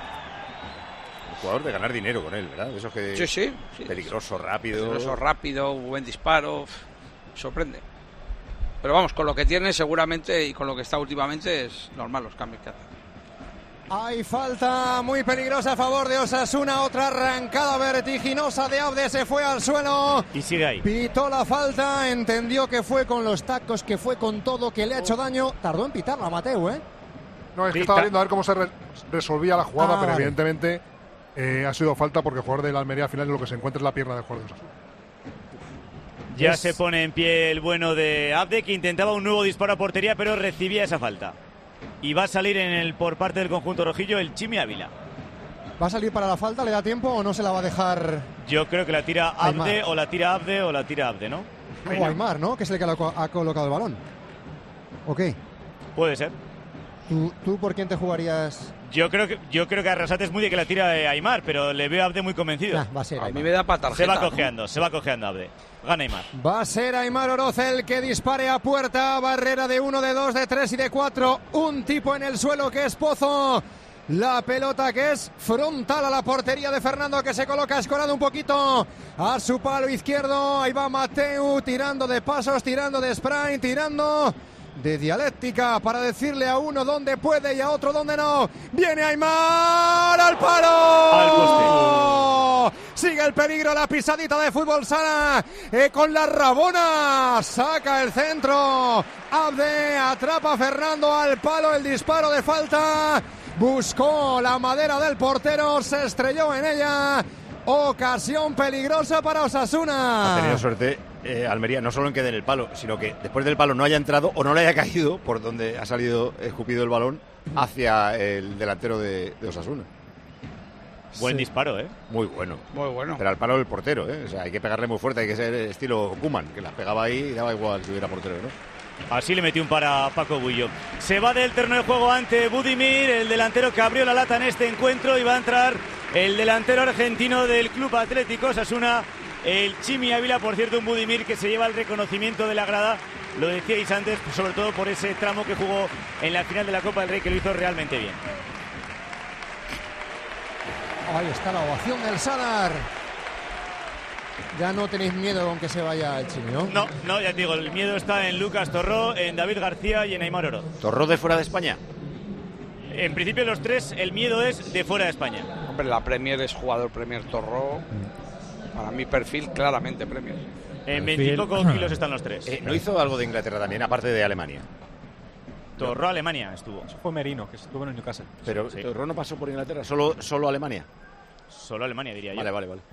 Un jugador de ganar dinero con él, ¿verdad? Eso que sí, sí, sí. Peligroso, rápido. Peligroso, rápido, buen disparo. Sorprende. Pero vamos, con lo que tiene seguramente y con lo que está últimamente es normal los cambios que hace. Hay falta muy peligrosa a favor de Osasuna, otra arrancada vertiginosa de Abde, se fue al suelo. Y sigue ahí. Pitó la falta, entendió que fue con los tacos, que fue con todo, que le ha hecho daño. Tardó en pitarla Mateu, ¿eh? No, es que estaba viendo a ver cómo se re resolvía la jugada, ah, pero vale. evidentemente eh, ha sido falta porque el jugador de la Almería al final lo que se encuentra es la pierna del jugador de Osasuna. Ya es... se pone en pie el bueno de Abde, que intentaba un nuevo disparo a portería, pero recibía esa falta. Y va a salir en el por parte del conjunto rojillo el Chimi Ávila. ¿Va a salir para la falta? ¿Le da tiempo o no se la va a dejar? Yo creo que la tira Abde, Aymar. o la tira Abde, o la tira Abde, ¿no? O Aymar, ¿no? Que es el que ha colocado el balón. ¿Ok? Puede ser. ¿Tú, tú por quién te jugarías? Yo creo que yo creo que Arrasate es muy de que la tira de Aymar, pero le veo a Abde muy convencido. Nah, va a ser a mí me da para tarjeta. Se va cojeando, ¿no? se va cojeando Abde. Gana Aymar. Va a ser Aymar Oroz el que dispare a puerta. Barrera de uno, de dos, de tres y de cuatro. Un tipo en el suelo que es Pozo. La pelota que es frontal a la portería de Fernando, que se coloca escorado un poquito a su palo izquierdo. Ahí va Mateu tirando de pasos, tirando de sprint, tirando de dialéctica para decirle a uno dónde puede y a otro dónde no. Viene Aimar al palo. Al poste. Sigue el peligro, la pisadita de fútbol sala eh, con la Rabona. Saca el centro. Abde atrapa a Fernando al palo. El disparo de falta. Buscó la madera del portero. Se estrelló en ella. Ocasión peligrosa para Osasuna. Ha tenido suerte eh, Almería, no solo en que den el palo, sino que después del palo no haya entrado o no le haya caído por donde ha salido escupido el balón hacia el delantero de, de Osasuna. Buen Sí. disparo, ¿eh? Muy bueno. Muy bueno. Pero al palo del portero, ¿eh? O sea, hay que pegarle muy fuerte, hay que ser estilo Koeman, que las pegaba ahí y daba igual si hubiera portero, ¿no? Así le metió un para Paco Bullo. Se va del terreno de juego ante Budimir, el delantero que abrió la lata en este encuentro, y va a entrar el delantero argentino del Club Atlético Osasuna, el Chimi Ávila. Por cierto, un Budimir que se lleva el reconocimiento de la grada, lo decíais antes, sobre todo por ese tramo que jugó en la final de la Copa del Rey, que lo hizo realmente bien. Ahí está la ovación del Sadar. Ya no tenéis miedo con que se vaya el Chimi, ¿no? No, no, ya te digo, el miedo está en Lucas Torró, en David García y en Aimar Oro. ¿Torró de fuera de España? En principio los tres, el miedo es de fuera de España. Hombre, la Premier es jugador Premier Torró. Para mi perfil, claramente Premier. En veinticinco kilos están los tres. Eh, ¿No hizo algo de Inglaterra también, aparte de Alemania? Torró Alemania estuvo. Eso fue Merino, que estuvo en el Newcastle. Pero Sí. Torró no pasó por Inglaterra, solo, solo Alemania. Solo Alemania, diría yo. Vale, vale, vale.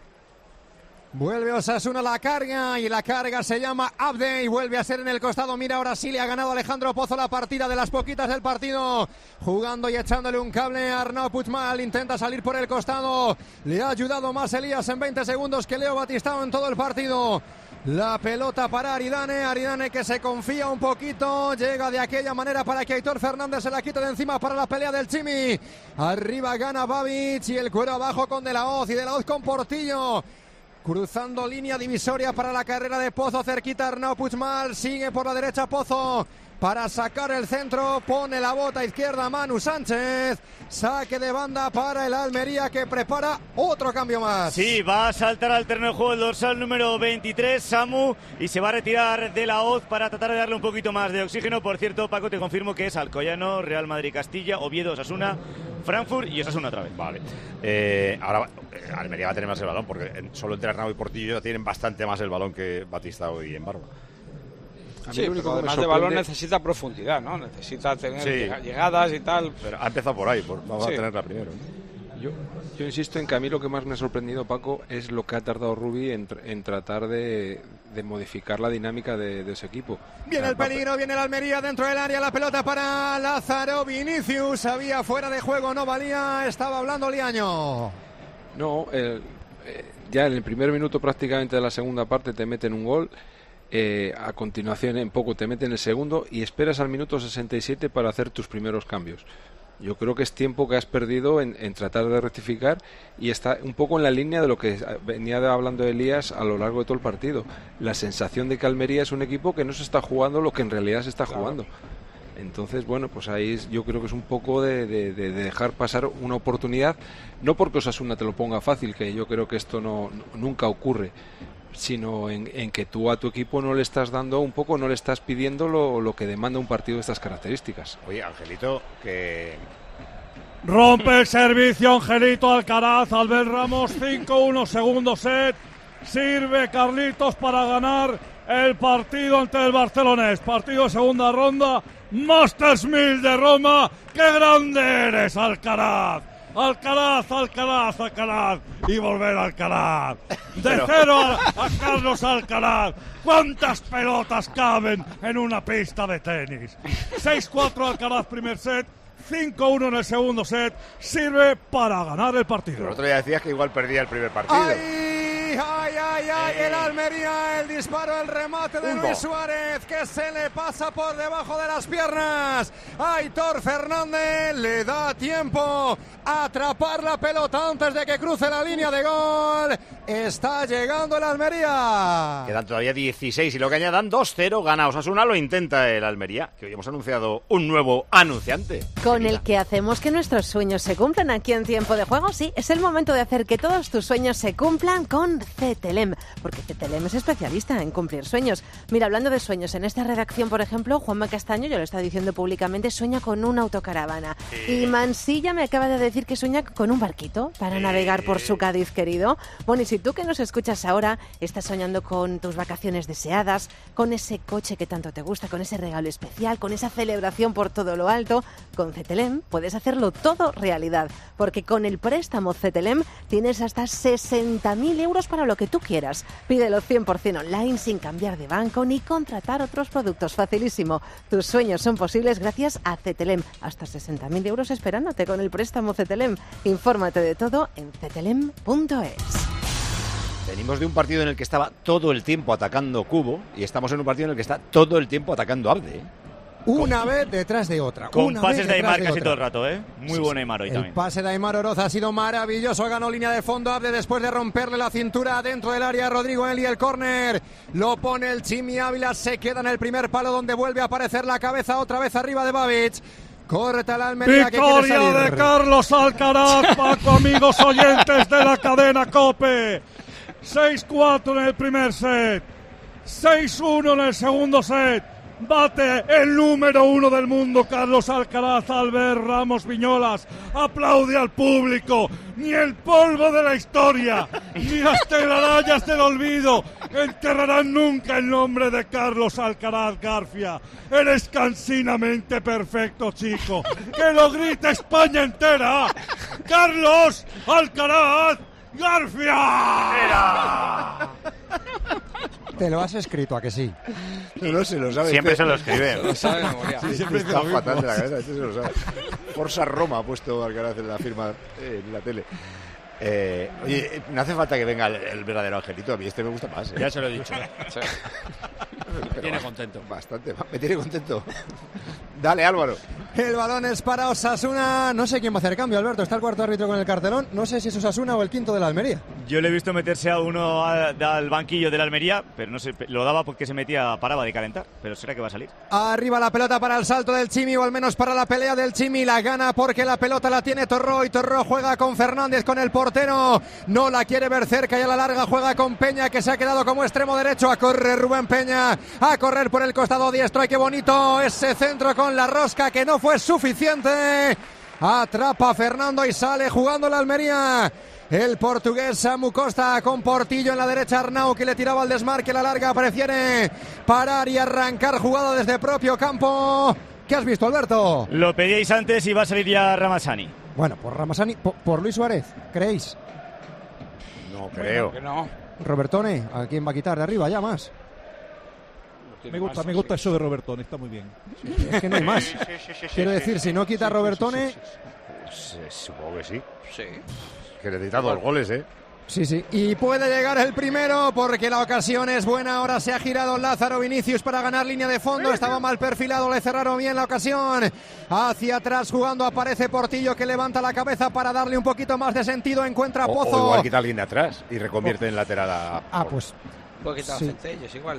Vuelve Osasuna la carga, y la carga se llama Abde y vuelve a ser en el costado. Mira, ahora sí le ha ganado Alejandro Pozo la partida, de las poquitas del partido, jugando y echándole un cable a Arnau Puigmal. Intenta salir por el costado, le ha ayudado más Elías en veinte segundos que Leo Batistao en todo el partido. La pelota para Aridane, Aridane que se confía un poquito, llega de aquella manera para que Aitor Fernández se la quite de encima para la pelea del Chimi. Arriba gana Babic y el cuero abajo con De La Hoz, y De La Hoz con Portillo. Cruzando línea divisoria para la carrera de Pozo, cerquita Arnau Puigmal, sigue por la derecha Pozo para sacar el centro, pone la bota izquierda Manu Sánchez, saque de banda para el Almería, que prepara otro cambio más. Sí, va a saltar al terreno de juego el dorsal número veintitrés, Samu, y se va a retirar De La Hoz para tratar de darle un poquito más de oxígeno. Por cierto, Paco, te confirmo que es Alcoyano, Real Madrid Castilla, Oviedo, Osasuna, Frankfurt y Osasuna otra vez. Vale. Eh, ahora eh, Almería va a tener más el balón, porque en- solo entre Arnau y Portillo ya tienen bastante más el balón que Batistao y Embargo. A mí Sí, lo único pero que me además de balón sorprende- necesita profundidad, ¿no? Necesita tener Sí. llega- llegadas y tal. Pero ha empezado por ahí, por- vamos Sí. a tenerla primero, ¿no? Yo, yo insisto en que a mí lo que más me ha sorprendido, Paco, es lo que ha tardado Rubi en, tr- en tratar de, de modificar la dinámica de, de ese equipo. Viene el peligro, viene el Almería dentro del área, la pelota para Lázaro Vinicius, había fuera de juego, no valía, estaba hablando Liaño. No, el- eh, ya en el primer minuto prácticamente de la segunda parte te meten un gol. Eh, a continuación en poco te meten el segundo y esperas al minuto sesenta y siete para hacer tus primeros cambios. Yo creo que es tiempo que has perdido en, en tratar de rectificar, y está un poco en la línea de lo que venía hablando Elías a lo largo de todo el partido. La sensación de que Almería es un equipo que no se está jugando lo que en realidad se está jugando. Entonces, bueno, pues ahí es- yo creo que es un poco de, de- de dejar pasar una oportunidad, no porque Osasuna te lo ponga fácil, que yo creo que esto no, no- nunca ocurre, sino en, en que tú a tu equipo no le estás dando un poco, no le estás pidiendo lo, lo que demanda un partido de estas características. Oye, Angelito, que Rompe el servicio Angelito Alcaraz, Albert Ramos, cinco uno, segundo set. Sirve Carlitos para ganar el partido ante el Barcelonés. Partido de segunda ronda, Masters mil de Roma. ¡Qué grande eres, Alcaraz! Alcaraz, Alcaraz, Alcaraz y volver a Alcaraz. De Pero- cero a, a Carlos Alcaraz. ¿Cuántas pelotas caben en una pista de tenis? seis cuatro Alcaraz primer set, cinco uno en el segundo set. Sirve para ganar el partido. el otro día decías que igual perdía el primer partido. ¡Ay, ay, ay, ay, el Almería, el disparo, el remate de Uno. Luis Suárez, que se le pasa por debajo de las piernas. Aitor Fernández le da tiempo a atrapar la pelota antes de que cruce la línea de gol. Está llegando el Almería. Quedan todavía dieciséis y lo que añadan dos cero, gana Osasuna, lo intenta el Almería, que hoy hemos anunciado un nuevo anunciante. Con el que hacemos que nuestros sueños se cumplan aquí en Tiempo de Juego. Sí, es el momento de hacer que todos tus sueños se cumplan con Cetelem, porque Cetelem es especialista en cumplir sueños. Mira, hablando de sueños, en esta redacción, por ejemplo, Juanma Castaño, yo lo he estado diciendo públicamente, sueña con una autocaravana. Sí. Y Mansilla me acaba de decir que sueña con un barquito para sí. navegar por su Cádiz querido. Bueno, y si tú que nos escuchas ahora estás soñando con tus vacaciones deseadas, con ese coche que tanto te gusta, con ese regalo especial, con esa celebración por todo lo alto, con Cetelem puedes hacerlo todo realidad, porque con el préstamo Cetelem tienes hasta sesenta mil euros para lo que tú quieras. Pídelo cien por ciento online sin cambiar de banco ni contratar otros productos. Facilísimo. Tus sueños son posibles gracias a Cetelem. Hasta sesenta mil euros esperándote con el préstamo Cetelem. Infórmate de todo en cetelem punto es. Venimos de un partido en el que estaba todo el tiempo atacando Cubo y estamos en un partido en el que está todo el tiempo atacando Abde. ¿eh? Una vez detrás de otra. Con una pases vez de Aimar de casi otra. todo el rato, ¿eh? Muy Sí, buen sí. Aimar hoy El también. pase de Aimar Oroz ha sido maravilloso. Ganó línea de fondo Abde después de romperle la cintura dentro del área. Rodrigo Eli, el córner. Lo pone el Chimi Ávila. Se queda en el primer palo donde vuelve a aparecer la cabeza otra vez arriba de Babic. Corta la Almería que quiere Victoria salir. de Carlos Alcaraz, Paco, amigos oyentes de la cadena COPE. seis cuatro en el primer set, seis uno en el segundo set. Bate el número uno del mundo, Carlos Alcaraz, al ver Ramos Viñolas. Aplaude al público. Ni el polvo de la historia, ni las telarañas del olvido enterrarán nunca el nombre de Carlos Alcaraz García. Eres cansinamente perfecto, chico. Que lo grite España entera. Carlos Alcaraz García. Te lo has escrito, ¿a que sí? No, no se lo sabe. Siempre este. se lo escribe. Lo sabe de memoria. Sí, siempre está fatal de la cabeza, este se lo sabe. Forza Roma ha puesto Alcaraz en la firma eh, en la tele. Eh, oye, no hace falta que venga el, el verdadero angelito, a mí este me gusta más. ¿eh? Ya se lo he dicho. Sí. Me tiene contento. Bastante, me tiene contento. Dale, Álvaro. El balón es para Osasuna. No sé quién va a hacer cambio, Alberto. Está el cuarto árbitro con el cartelón. No sé si es Osasuna o el quinto de la Almería. Yo le he visto meterse a uno al, al banquillo de la Almería, pero no sé, lo daba porque se metía, paraba de calentar. Pero será que va a salir. Arriba la pelota para el salto del Chimi, o al menos para la pelea del Chimi. La gana porque la pelota la tiene Torró, y Torró juega con Fernández, con el portero. No la quiere ver cerca y a la larga juega con Peña, que se ha quedado como extremo derecho. A correr Rubén Peña, a correr por el costado diestro. ¡Ay, qué bonito ese centro con la rosca, que no fue suficiente! Atrapa a Fernando y sale jugando la Almería. El portugués Samu Costa con Portillo en la derecha. Arnau, que le tiraba al desmarque. La larga prefiere parar y arrancar jugada desde propio campo. ¿Qué has visto, Alberto? Lo pedíais antes y va a salir ya Ramazani. Bueno, por Ramazani, por, por Luis Suárez, ¿creéis? No creo. Que no. Robertone, ¿a quién va a quitar de arriba? Ya más. Me gusta, me gusta eso de Robertone, está muy bien. Sí, es que no hay más. Quiero decir, si no quita Robertone... Pues, eh, supongo que sí. Sí. Que necesita dos goles, ¿eh? Sí, sí. Y puede llegar el primero porque la ocasión es buena. Ahora se ha girado Lázaro Vinicius para ganar línea de fondo. Estaba mal perfilado, le cerraron bien la ocasión. Hacia atrás jugando aparece Portillo, que levanta la cabeza para darle un poquito más de sentido. Encuentra O, Pozo. o igual quita alguien de atrás y reconvierte en lateral a... Ah, pues... Puede quitar Sí. a Centelles igual.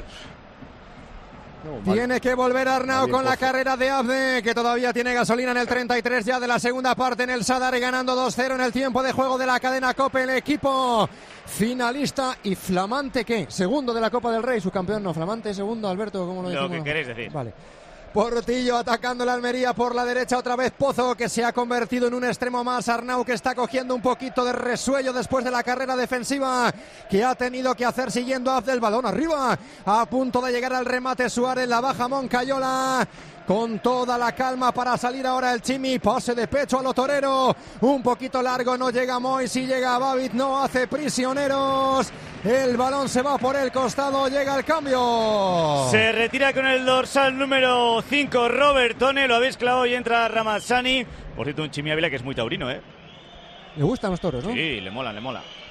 No, mal. Tiene que volver Arnau Nadie con la Pozo. carrera de Abde, que todavía tiene gasolina en el treinta y tres ya de la segunda parte en el Sadar, y ganando dos cero en el tiempo de juego de la cadena COPE. El equipo finalista y flamante, ¿qué? Segundo de la Copa del Rey, subcampeón, no, flamante segundo, Alberto, ¿cómo lo Lo decimos? que queréis decir. Vale. Portillo atacando la Almería por la derecha, otra vez Pozo, que se ha convertido en un extremo más. Arnau, que está cogiendo un poquito de resuello después de la carrera defensiva que ha tenido que hacer siguiendo a Abdel. Balón arriba, a punto de llegar al remate Suárez, la baja Moncayola. Con toda la calma para salir ahora el Chimi. Pase de pecho a lo torero. Un poquito largo, no llega Moy. Si llega Babit, no hace prisioneros. El balón se va por el costado. Llega el cambio. Se retira con el dorsal número cinco Robertone. Lo habéis clavado y entra Ramazani. Por cierto, un Chimi Ávila que es muy taurino, ¿eh? Le gustan los toros, ¿no? Sí, le mola, le mola.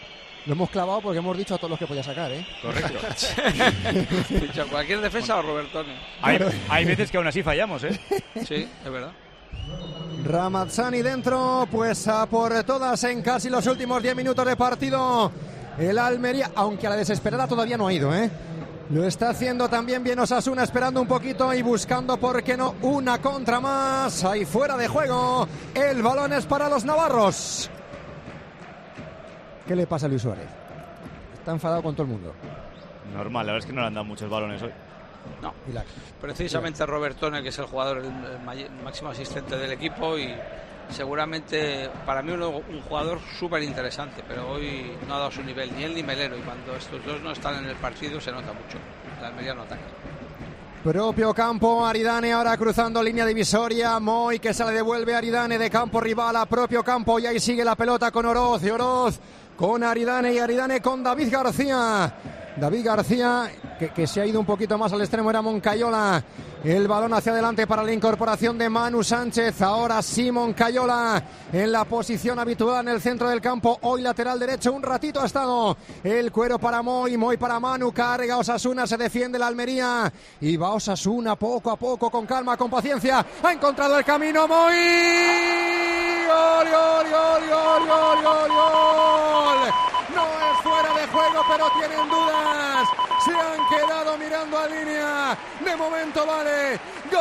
Lo hemos clavado porque hemos dicho a todos los que podía sacar, ¿eh? Correcto. Dicho, cualquier defensa o Robertone. Hay, hay veces que aún así fallamos, ¿eh? Sí, es verdad. Ramazzani dentro, pues a por todas en casi los últimos diez minutos de partido. El Almería, aunque a la desesperada todavía no ha ido, ¿eh? Lo está haciendo también bien Osasuna, esperando un poquito y buscando, ¿por qué no?, una contra más. Ahí fuera de juego. El balón es para los navarros. ¿Qué le pasa a Luis Suárez? Está enfadado con todo el mundo. Normal, la verdad es que no le han dado muchos balones hoy. No, precisamente Robertone, que es el jugador, el, el máximo asistente del equipo, y seguramente para mí uno, un jugador súper interesante, pero hoy no ha dado su nivel, ni él ni Melero, y cuando estos dos no están en el partido se nota mucho. La Almería no ataca. Propio campo, Aridane ahora cruzando línea divisoria. Moy que se le devuelve a Aridane de campo rival a propio campo, y ahí sigue la pelota con Oroz, y Oroz con Aridane, y Aridane con David García. David García, que, que se ha ido un poquito más al extremo, era Moncayola. El balón hacia adelante para la incorporación de Manu Sánchez. Ahora sí, Moncayola en la posición habitual en el centro del campo. Hoy lateral derecho, un ratito ha estado. El cuero para Moy, Moy para Manu. Carga Osasuna, se defiende la Almería. Y va Osasuna poco a poco, con calma, con paciencia. Ha encontrado el camino Moy. ¡Gol, gol, gol, gol, gol, gol, gol! No es fuera de juego, pero tienen dudas. Se han quedado mirando a línea. De momento vale.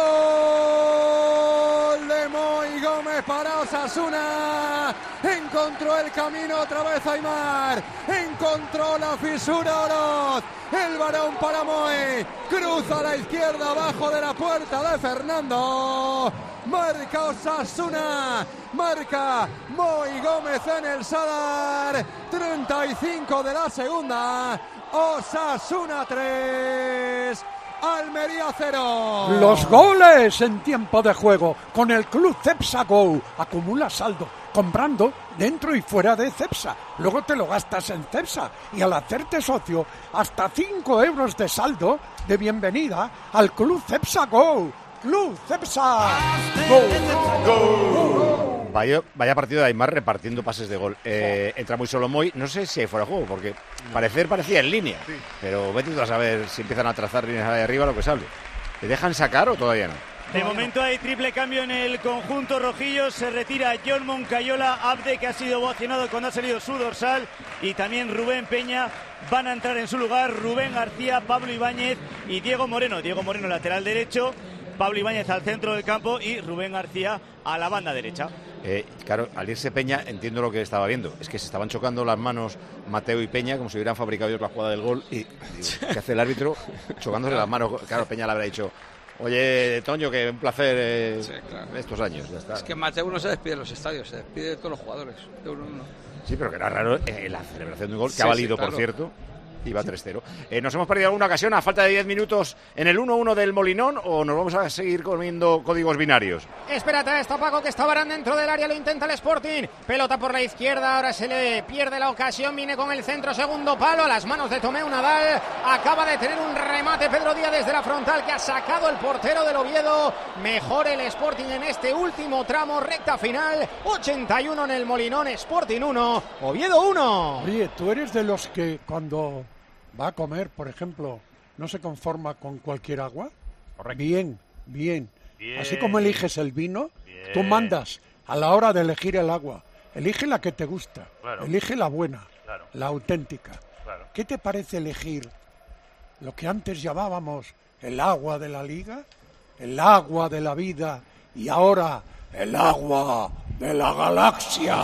Gol de Moy Gómez para Osasuna. Encontró el camino otra vez Aimar. Encontró la fisura Oroz. El varón para Moy. Cruza a la izquierda abajo de la puerta de Fernando. Marca Osasuna. Marca Moy Gómez en el Sadar. treinta y cinco de la segunda. Osasuna tres. Almería cero. Los goles en tiempo de juego con el Club Cepsa Go. Acumula saldo comprando dentro y fuera de Cepsa. Luego te lo gastas en Cepsa y al hacerte socio hasta cinco euros de saldo de bienvenida al Club Cepsa Go. Club Cepsa Go. Go. Vaya, vaya partido de Aimar repartiendo pases de gol. Eh, entra muy solo Moy. No sé si hay fuera de juego, porque parecer parecía en línea. Sí. Pero vete tú a saber si empiezan a trazar líneas ahí arriba lo que sale. ¿Te dejan sacar o todavía no? De momento hay triple cambio en el conjunto rojillo. Se retira John Moncayola, Abde, que ha sido ovacionado cuando ha salido su dorsal, y también Rubén Peña. Van a entrar en su lugar Rubén García, Pablo Ibáñez y Diego Moreno. Diego Moreno lateral derecho, Pablo Ibáñez al centro del campo y Rubén García a la banda derecha. Eh, claro, al irse Peña entiendo lo que estaba viendo. Es que se estaban chocando las manos Mateo y Peña como si hubieran fabricado ellos la jugada del gol. Y digo, ¿qué hace el árbitro? Chocándose las manos. Claro, Peña le habrá dicho: oye, Toño, que un placer eh, sí, claro. estos años. Ya está. Es que Mateo no se despide de los estadios, se despide de todos los jugadores. De uno en uno. Sí, pero que era raro eh, la celebración de un gol, que sí, ha valido, sí, claro. por cierto. Iba tres cero. Eh, ¿Nos hemos perdido alguna ocasión a falta de diez minutos en el uno uno del Molinón o nos vamos a seguir comiendo códigos binarios? Espérate, está Paco, que está Varane dentro del área, lo intenta el Sporting. Pelota por la izquierda, ahora se le pierde la ocasión, viene con el centro, segundo palo, a las manos de Tomeu Nadal. Acaba de tener un remate Pedro Díaz desde la frontal que ha sacado el portero del Oviedo. Mejor el Sporting en este último tramo, recta final. ochenta y uno en el Molinón, Sporting uno, Oviedo uno. Oye, tú eres de los que cuando va a comer, por ejemplo, no se conforma con cualquier agua. Correcto. Bien, bien, bien. Así como eliges el vino, bien. Tú mandas a la hora de elegir el agua. Elige la que te gusta, claro. Elige la buena, claro. La auténtica. Claro. ¿Qué te parece elegir lo que antes llamábamos el agua de la liga, el agua de la vida y ahora el agua de la galaxia?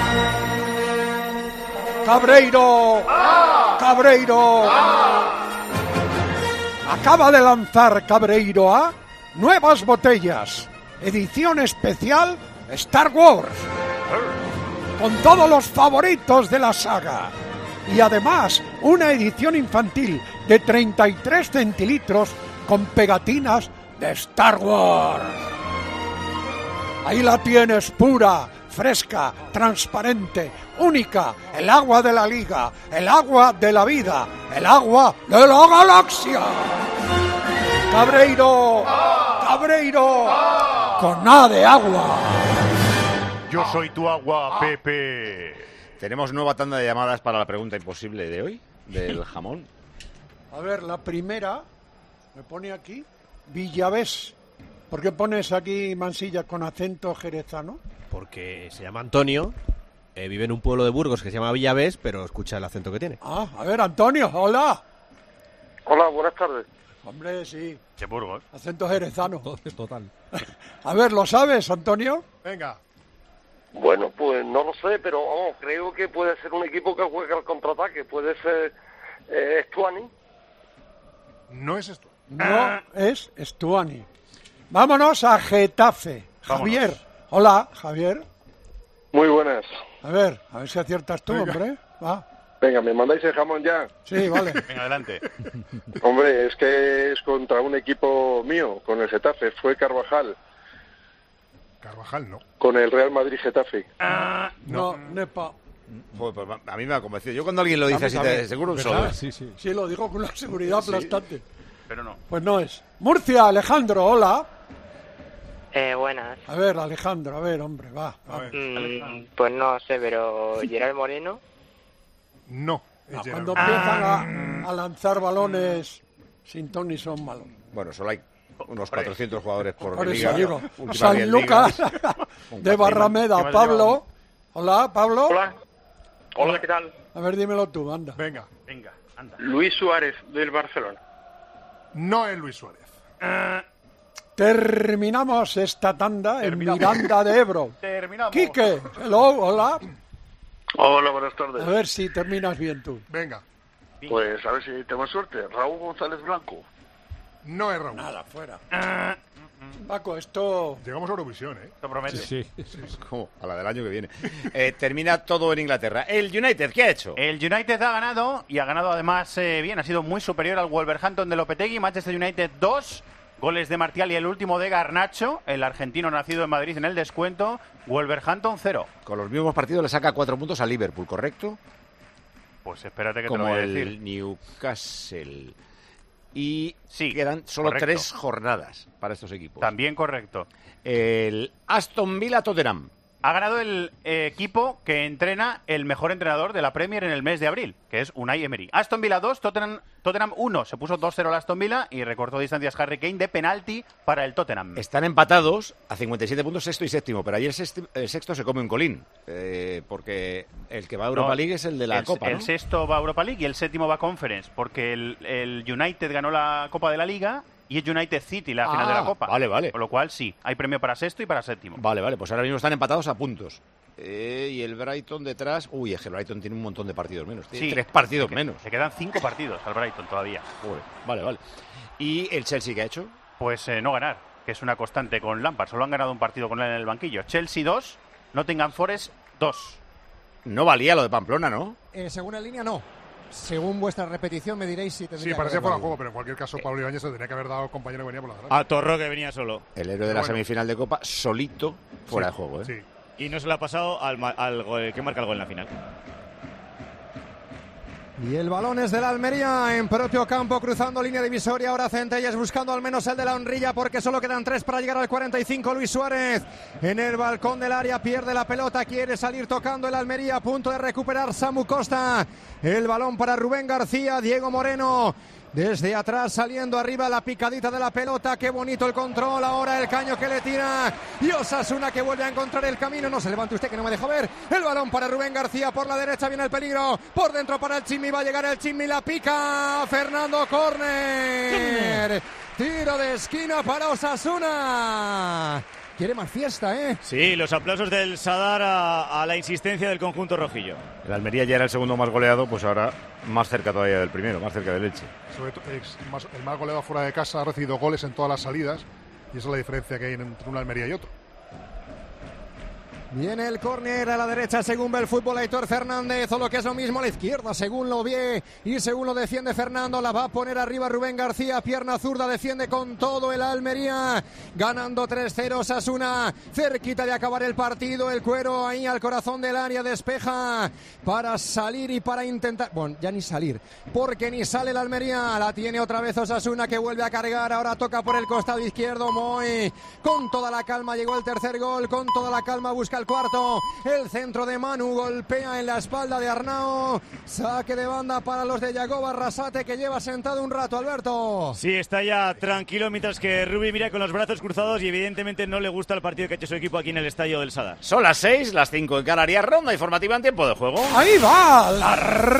¡Cabreiro! ¡Ah! ¡Cabreiro! ¡Ah! Acaba de lanzar Cabreiro A nuevas botellas, edición especial Star Wars, con todos los favoritos de la saga. Y además una edición infantil de treinta y tres centilitros con pegatinas de Star Wars. Ahí la tienes, pura, fresca, transparente, única, el agua de la liga, el agua de la vida, el agua de la galaxia. Cabreiro, Cabreiro, con A de agua. Yo soy tu agua, Pepe. Tenemos nueva tanda de llamadas para la pregunta imposible de hoy, del jamón. A ver, la primera, me pone aquí, Villavés. ¿Por qué pones aquí Mansilla con acento jerezano? Porque se llama Antonio, eh, vive en un pueblo de Burgos que se llama Villavés, pero escucha el acento que tiene. Ah, a ver, Antonio, hola. Hola, buenas tardes. Hombre, sí. De Burgos. Acento jerezano. Total. A ver, ¿lo sabes, Antonio? Venga. Bueno, pues no lo sé, pero vamos, creo que puede ser un equipo que juegue al contraataque. Puede ser eh, Stuani. No es esto. No es Stuani. Vámonos a Getafe. Vámonos. Javier. Hola, Javier. Muy buenas. A ver, a ver si aciertas tú, Venga. hombre. Va. Venga, ¿me mandáis el jamón ya? Sí, vale. Venga, adelante. Hombre, es que es contra un equipo mío, con el Getafe. Fue Carvajal, Carvajal no. con el Real Madrid Getafe. No, Nepa. Joder, pues a mí me ha convencido. Yo cuando alguien lo dice A mí así, también. te, seguro un ¿Verdad? solo. Sí, sí. Sí, lo digo con una seguridad Sí. aplastante. Pero no. Pues no es. Murcia, Alejandro, hola. Eh, buenas. A ver, Alejandro, a ver, hombre, va. va. Mm, pues no sé, pero Gerard Moreno. No. Ah, cuando empiezan a, a lanzar balones sin ton ni son malos. Bueno, solo hay unos cuatrocientos jugadores por, Por liga. eso digo. Últimas San diez Lucas ligas. de Barrameda, Pablo. Hola, Pablo. Hola. Hola, ¿qué tal? A ver, dímelo tú, anda. Venga. Venga, anda. Luis Suárez, del Barcelona. No es Luis Suárez. Terminamos esta tanda Terminamos. en Miranda de Ebro. Terminamos. Quique, hello, hola. Hola, buenas tardes. A ver si terminas bien tú. Venga. Pues a ver si tengo suerte. Raúl González Blanco. No es Raúl. Nada, fuera. Paco, esto... Llegamos a Eurovisión, ¿eh? Esto promete. Sí, sí. ¿Cómo? A la del año que viene. Eh, termina todo en Inglaterra. El United, ¿qué ha hecho? El United ha ganado, y ha ganado además eh, bien, ha sido muy superior al Wolverhampton de Lopetegui. Manchester United dos, goles de Martial y el último de Garnacho, el argentino nacido en Madrid en el descuento. Wolverhampton cero. Con los mismos partidos le saca cuatro puntos a Liverpool, ¿correcto? Pues espérate que Como te lo voy a el decir. Newcastle. Y Sí, quedan solo correcto. tres jornadas para estos equipos. También correcto. El Aston Villa Tottenham. Ha ganado el eh, equipo que entrena el mejor entrenador de la Premier en el mes de abril, que es Unai Emery. Aston Villa dos, Tottenham, Tottenham uno. Se puso dos cero al Aston Villa y recortó distancias Harry Kane de penalti para el Tottenham. Están empatados a cincuenta y siete puntos, sexto y séptimo, pero ayer el, sexti- el sexto se come un colín, eh, porque el que va a Europa No, League es el de la el, Copa, ¿no? El sexto va a Europa League y el séptimo va a Conference, porque el, el United ganó la Copa de la Liga y el United City la final Ah, de la Copa. vale, vale. Con lo cual sí, hay premio para sexto y para séptimo. Vale, vale, pues ahora mismo están empatados a puntos. Eh, y el Brighton detrás... Uy, es que el Brighton tiene un montón de partidos menos. Tiene Sí, tres partidos se que- menos. Se quedan cinco partidos al Brighton todavía. Joder, vale, vale. ¿Y el Chelsea qué ha hecho? Pues eh, no ganar, que es una constante con Lampard. Solo han ganado un partido con él en el banquillo. Chelsea dos, Nottingham Forest dos. No valía lo de Pamplona, ¿no? Eh, según la línea, no. Según vuestra repetición me diréis si tendría Sí, parecía que fuera de haberlo juego, pero en cualquier caso Pablo Ibáñez se tenía que haber dado al compañero que venía por la derecha. A Torro, que venía solo. El héroe de la Bueno. semifinal de Copa, solito, fuera Sí, de juego, ¿eh? Sí. Y no se lo ha pasado al, ma- al gol- que marca el gol en la final. Y el balón es del Almería en propio campo, cruzando línea divisoria. Ahora Centelles buscando al menos el de la honrilla, porque solo quedan tres para llegar al cuarenta y cinco. Luis Suárez en el balcón del área, pierde la pelota, quiere salir tocando el Almería, a punto de recuperar Samu Costa. El balón para Rubén García, Diego Moreno. Desde atrás saliendo arriba la picadita de la pelota, qué bonito el control, ahora el caño que le tira y Osasuna que vuelve a encontrar el camino, no se levante usted que no me dejo ver, el balón para Rubén García, por la derecha viene el peligro, por dentro para el Chimi, va a llegar el Chimi, la pica Fernando Córner, tiro de esquina para Osasuna. Quiere más fiesta, ¿eh? Sí, los aplausos del Sadar a, a la insistencia del conjunto rojillo. El Almería ya era el segundo más goleado, pues ahora más cerca todavía del primero, más cerca del Elche. Sobre todo, es más- el más goleado fuera de casa ha recibido goles en todas las salidas y esa es la diferencia que hay entre un Almería y otro. Viene el córner a la derecha según ve el fútbol Aitor Fernández, o lo que es lo mismo a la izquierda según lo ve y según lo defiende Fernando, la va a poner arriba Rubén García, pierna zurda, defiende con todo el Almería, ganando tres cero Osasuna, cerquita de acabar el partido, el cuero ahí al corazón del área, despeja para salir y para intentar, bueno, ya ni salir, porque ni sale el Almería, la tiene otra vez Osasuna que vuelve a cargar, ahora toca por el costado izquierdo, Moy, con toda la calma llegó el tercer gol, con toda la calma busca el cuarto. El centro de Manu golpea en la espalda de Arnau. Saque de banda para los de Yagoba Arrasate, que lleva sentado un rato, Alberto. Sí, está ya tranquilo, mientras que Rubi mira con los brazos cruzados y evidentemente no le gusta el partido que ha hecho su equipo aquí en el estadio del Sadar. Son las seis, las cinco en Canarias, ronda informativa en tiempo de juego. Ahí va la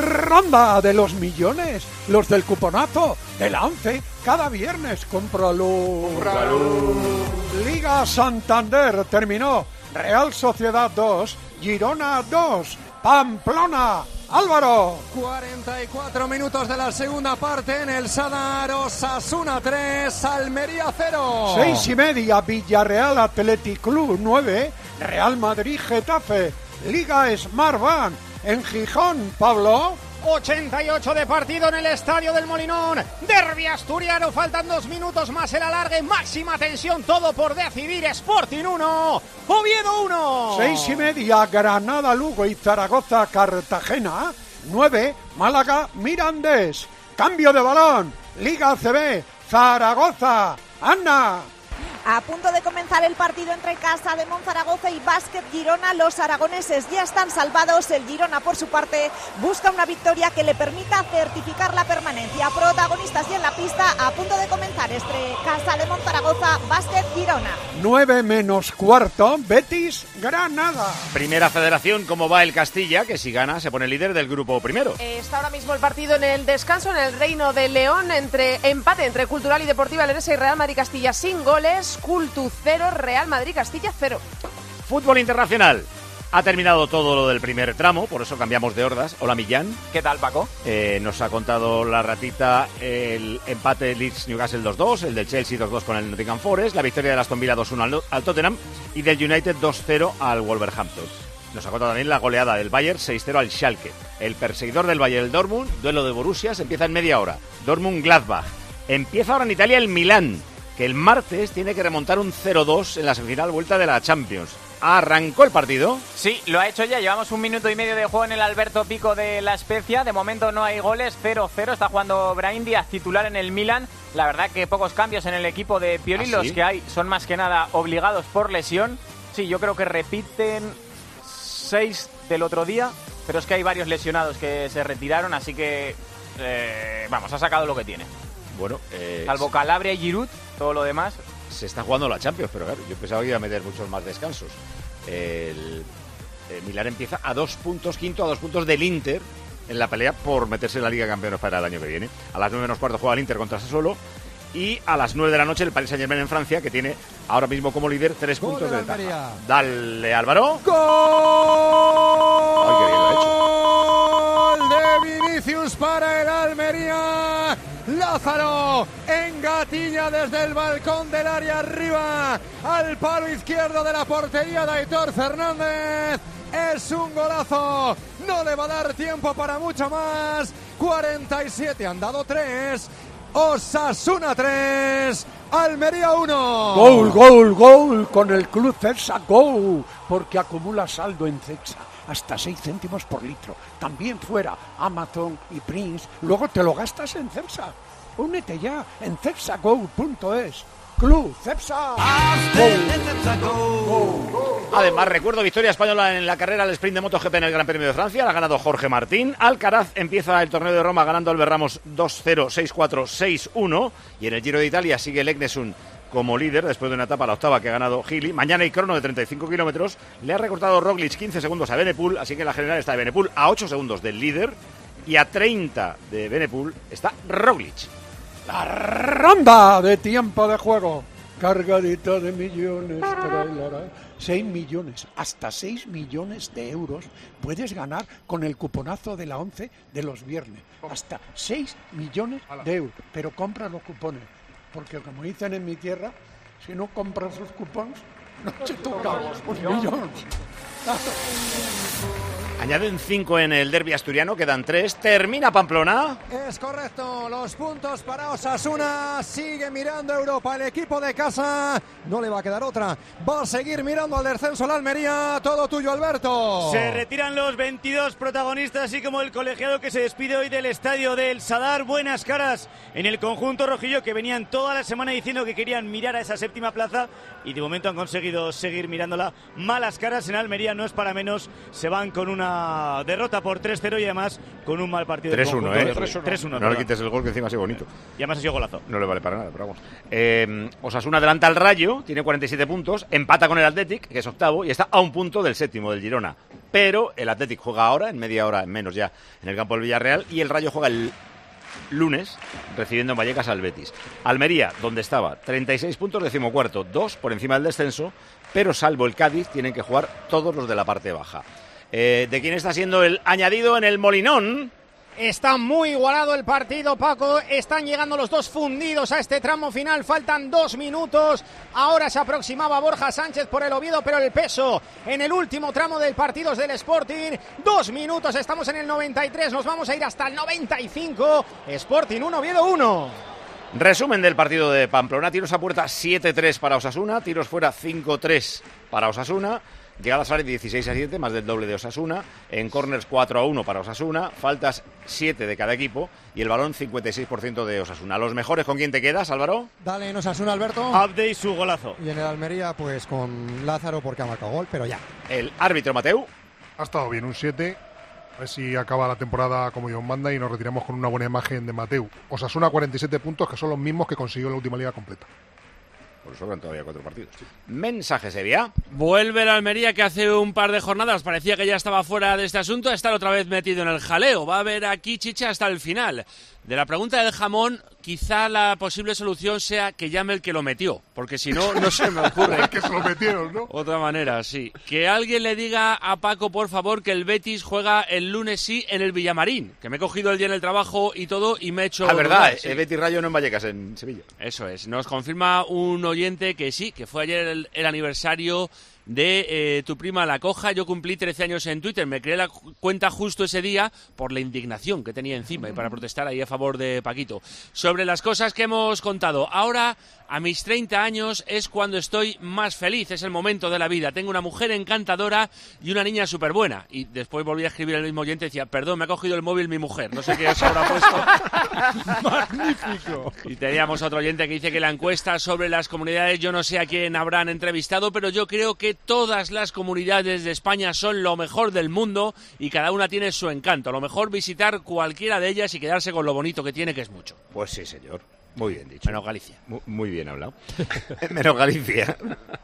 ronda de los millones, los del cuponazo de la once. Cada viernes, cómpralo. Cómpralo. Liga Santander terminó. Real Sociedad dos, Girona dos, Pamplona. Álvaro. cuarenta y cuatro minutos de la segunda parte en el Sadar. Osasuna tres, Almería cero. Seis y media, Villarreal Athletic Club nueve, Real Madrid Getafe. Liga Smartbank en Gijón, Pablo. ochenta y ocho de partido en el Estadio del Molinón. Derbi asturiano, faltan dos minutos más el alargue. Máxima tensión, todo por decidir. Sporting uno, Oviedo uno. Seis y media, Granada, Lugo y Zaragoza, Cartagena. Nueve, Málaga, Mirandés. Cambio de balón, Liga A C B, Zaragoza. Ana. A punto de comenzar el partido entre Casa de Monzaragoza y Básquet Girona, los aragoneses ya están salvados. El Girona, por su parte, busca una victoria que le permita certificar la permanencia. Protagonistas ya en la pista, a punto de comenzar entre Casa de Monzaragoza, Básquet Girona. Nueve menos cuarto, Betis Granada. Primera Federación, ¿cómo va el Castilla? Que si gana se pone líder del grupo primero. Está ahora mismo el partido en el descanso en el Reino de León, entre empate entre Cultural y Deportiva Leonesa y Real Madrid Castilla sin goles. Cultu cero, Real Madrid Castilla cero. Fútbol internacional. Ha terminado todo lo del primer tramo, por eso cambiamos de hordas. Hola, Millán. ¿Qué tal, Paco? Eh, nos ha contado la ratita el empate Leeds-Newcastle dos dos, el del Chelsea dos dos con el Nottingham Forest, la victoria del Aston Villa dos uno al, al Tottenham y del United dos cero al Wolverhampton. Nos ha contado también la goleada del Bayern seis cero al Schalke. El perseguidor del Bayern, el Dortmund, duelo de Borussias, empieza en media hora. Dortmund-Gladbach. Empieza ahora en Italia el Milán, que el martes tiene que remontar un cero dos en la semifinal vuelta de la Champions. ¿Arrancó el partido? Sí, lo ha hecho ya. Llevamos un minuto y medio de juego en el Alberto Pico de La Spezia. De momento no hay goles, cero cero. Está jugando Brahim Díaz, titular en el Milan. La verdad que pocos cambios en el equipo de Pioli. ¿Ah, sí? Los que hay son más que nada obligados por lesión. Sí, yo creo que repiten seis del otro día, pero es que hay varios lesionados que se retiraron, así que eh, vamos, ha sacado lo que tiene. Bueno, eh, salvo Calabria y Giroud, todo lo demás. Se está jugando la Champions, pero claro, yo pensaba que iba a meter muchos más descansos. El, el Milan empieza a dos puntos, quinto a dos puntos del Inter en la pelea por meterse en la Liga de Campeones para el año que viene. A las nueve menos cuarto juega el Inter contra Sassuolo y a las nueve de la noche el Paris Saint-Germain en Francia, que tiene ahora mismo como líder tres Gol puntos de de la ventaja. Dale, Álvaro. ¡Gol! Ay, qué bien lo ha hecho. De Vinicius para el Almería. Lázaro engatilla desde el balcón del área arriba al palo izquierdo de la portería de Aitor Fernández. Es un golazo, no le va a dar tiempo para mucho más. cuarenta y siete, han dado tres. Osasuna tres, Almería uno. Gol, gol, gol con el Club Cepsa, gol, porque acumula saldo en Cepsa. Hasta seis céntimos por litro. También fuera Amazon y Prince. Luego te lo gastas en Cepsa. Únete ya en cepsago punto es. Club Cepsa. Además, recuerdo victoria española en la carrera al sprint de MotoGP en el Gran Premio de Francia. La ha ganado Jorge Martín. Alcaraz empieza el torneo de Roma ganando Albert Ramos dos cero, seis cuatro, seis uno. Y en el Giro de Italia sigue el Egnesun como líder después de una etapa, la octava, que ha ganado Gili. Mañana hay crono de treinta y cinco kilómetros. Le ha recortado Roglic quince segundos a Benepul, así que en la general está Benepul a ocho segundos del líder y a treinta de Benepul está Roglic. La ronda de tiempo de juego, cargadita de millones, seis millones, hasta seis millones de euros puedes ganar con el cuponazo de la once de los viernes, hasta seis millones de euros, pero compra los cupones. Porque como dicen en mi tierra, si no compras sus cupones, no te toca un millón. Añaden cinco en el derbi asturiano, quedan tres. Termina Pamplona. Es correcto, los puntos para Osasuna. Sigue mirando Europa el equipo de casa. No le va a quedar otra. Va a seguir mirando al descenso la Almería. Todo tuyo, Alberto. Se retiran los veintidós protagonistas, así como el colegiado que se despide hoy del estadio del Sadar. Buenas caras en el conjunto rojillo, que venían toda la semana diciendo que querían mirar a esa séptima plaza y de momento han conseguido seguir mirándola. Malas caras en Almería, no es para menos, se van con una derrota por tres cero y además con un mal partido. tres uno, ¿eh? tres uno. No le quites el gol, que encima ha sido bonito. Y además ha sido golazo. No le vale para nada, pero vamos. Eh, Osasuna adelanta al Rayo, tiene cuarenta y siete puntos, empata con el Athletic, que es octavo, y está a un punto del séptimo, del Girona. Pero el Athletic juega ahora, en media hora, en menos ya, en el campo del Villarreal, y el Rayo juega el lunes, recibiendo en Vallecas al Betis. Almería, donde estaba, treinta y seis puntos, decimocuarto, dos por encima del descenso, pero salvo el Cádiz, tienen que jugar todos los de la parte baja. Eh, ¿De quién está siendo el añadido en el Molinón? Está muy igualado el partido, Paco. Están llegando los dos fundidos a este tramo final. Faltan dos minutos. Ahora se aproximaba Borja Sánchez por el Oviedo, pero el peso en el último tramo del partido es del Sporting. Dos minutos, estamos en el noventa y tres. Nos vamos a ir hasta el noventa y cinco. Sporting uno, Oviedo uno. Resumen del partido de Pamplona. Tiros a puerta siete tres para Osasuna. Tiros fuera cinco tres para Osasuna. Llegadas a dieciséis a siete, más del doble de Osasuna. En corners cuatro a uno para Osasuna. Faltas siete de cada equipo. Y el balón cincuenta y seis por ciento de Osasuna. ¿Los mejores con quién te quedas, Álvaro? Dale en Osasuna, Alberto. Abde y su golazo. Y en el Almería, pues con Lázaro porque ha marcado gol, pero ya. El árbitro, Mateu. Ha estado bien, un siete. A ver si acaba la temporada como Dios manda y nos retiramos con una buena imagen de Mateu. Osasuna cuarenta y siete puntos, que son los mismos que consiguió en la última liga completa. Por eso sobran todavía cuatro partidos. Mensaje Sevilla. Vuelve el Almería, que hace un par de jornadas parecía que ya estaba fuera de este asunto, a estar otra vez metido en el jaleo. Va a haber aquí chicha hasta el final. De la pregunta del jamón, quizá la posible solución sea que llame el que lo metió, porque si no, no se me ocurre. Que se lo metieron, ¿no? Otra manera, sí. Que alguien le diga a Paco, por favor, que el Betis juega el lunes sí en el Villamarín, que me he cogido el día en el trabajo y todo y me he hecho... Ah, verdad, sí. El Betis Rayo no en Vallecas, en Sevilla. Eso es. Nos confirma un oyente que sí, que fue ayer el, el aniversario de eh, tu prima La Coja. Yo cumplí trece años en Twitter, me creé la cuenta justo ese día por la indignación que tenía encima y para protestar ahí a favor de Paquito. Sobre las cosas que hemos contado, ahora a mis treinta años es cuando estoy más feliz, es el momento de la vida. Tengo una mujer encantadora y una niña súper buena. Y después volví a escribir al mismo oyente y decía, perdón, me ha cogido el móvil mi mujer, no sé qué os habrá puesto. Magnífico. Y teníamos otro oyente que dice que la encuesta sobre las comunidades, yo no sé a quién habrán entrevistado, pero yo creo que todas las comunidades de España son lo mejor del mundo y cada una tiene su encanto. Lo mejor visitar cualquiera de ellas y quedarse con lo bonito que tiene, que es mucho. Pues sí, señor. Muy bien dicho. Menos Galicia. Muy, muy bien hablado. Menos Galicia.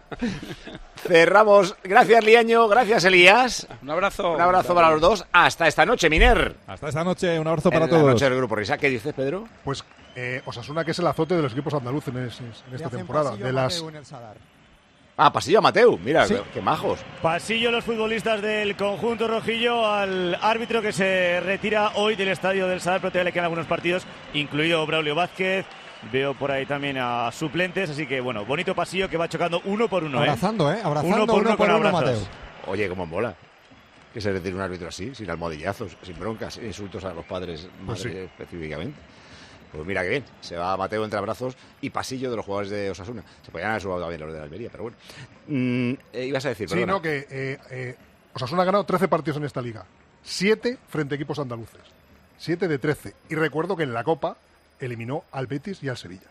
Cerramos. Gracias, Liaño. Gracias, Elías. Un abrazo. Un abrazo para los dos. Hasta esta noche, Miner. Hasta esta noche. Un abrazo para en todos. La noche del Grupo Risa. ¿Qué dices, Pedro? Pues eh, Osasuna, que es el azote de los equipos andaluces en, en esta temporada. De las... Ah, pasillo a Mateu. Mira, sí. qué, qué majos. Pasillo los futbolistas del conjunto rojillo al árbitro que se retira hoy del estadio del Sadar, pero todavía le quedan algunos partidos, incluido Braulio Vázquez. Veo por ahí también a suplentes, así que bueno, bonito pasillo que va chocando uno por uno. Abrazando, ¿eh? Abrazando uno por uno, uno, por con uno, abrazos. Mateu. Oye, cómo mola que se retire un árbitro así, sin almohadillazos, sin broncas, sin insultos a los padres, Pues madre, sí. específicamente. Pues mira qué bien, se va Mateo entre abrazos y pasillo de los jugadores de Osasuna. Se podían haber subado también los de la Almería, pero bueno. Mm, eh, ibas a decir, Sí, perdona. no, que eh, eh, Osasuna ha ganado trece partidos en esta liga. siete frente a equipos andaluces. siete de trece. Y recuerdo que en la Copa eliminó al Betis y al Sevilla.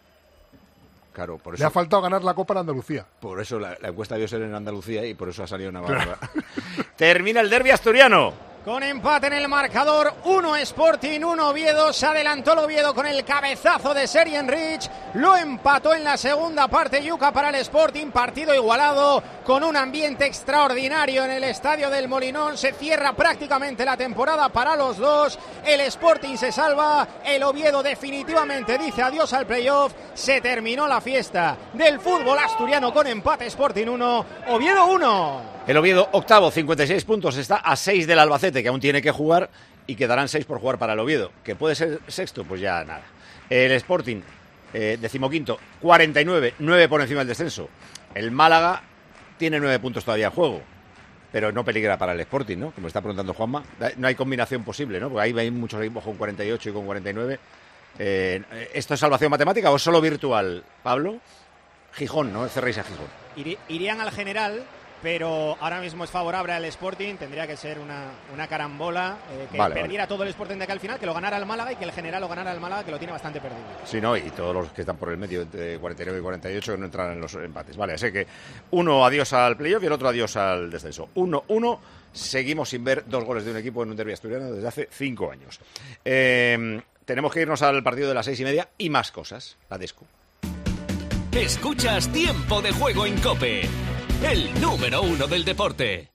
Claro, por Le eso, ha faltado ganar la Copa en Andalucía. por eso la, la encuesta debió ser en Andalucía y por eso ha salido Navarra. Termina el derbi asturiano. Con empate en el marcador, uno Sporting, uno Oviedo. Se adelantó el Oviedo con el cabezazo de Serienrich. Lo empató en la segunda parte Yuca para el Sporting. Partido igualado, con un ambiente extraordinario en el estadio del Molinón. Se cierra prácticamente la temporada para los dos. El Sporting se salva. El Oviedo definitivamente dice adiós al playoff. Se terminó la fiesta del fútbol asturiano con empate. Sporting uno, Oviedo uno. El Oviedo, octavo, cincuenta y seis puntos, está a seis del Albacete, que aún tiene que jugar, y quedarán seis por jugar para el Oviedo. ¿Que puede ser sexto? Pues ya nada. El Sporting, eh, decimoquinto, cuarenta y nueve, nueve por encima del descenso. El Málaga tiene nueve puntos todavía en juego, pero no peligra para el Sporting, ¿no? Como está preguntando Juanma. No hay combinación posible, ¿no? Porque ahí hay muchos equipos con cuarenta y ocho y con cuarenta y nueve. Eh, ¿Esto es salvación matemática o solo virtual, Pablo? Gijón, ¿no? Cerréis a Gijón. Irían al general, pero ahora mismo es favorable al Sporting, tendría que ser una, una carambola, eh, que vale, perdiera vale. todo el Sporting de acá al final, que lo ganara el Málaga y que el general lo ganara el Málaga, que lo tiene bastante perdido. Sí, no, y todos los que están por el medio entre cuarenta y nueve y cuarenta y ocho que no entran en los empates. Vale, así que uno adiós al playoff y el otro adiós al descenso. Uno, uno, seguimos sin ver dos goles de un equipo en un derbi asturiano desde hace cinco años. Eh, tenemos que irnos al partido de las seis y media y más cosas, la Descu. Escuchas Tiempo de Juego en COPE, el número uno del deporte.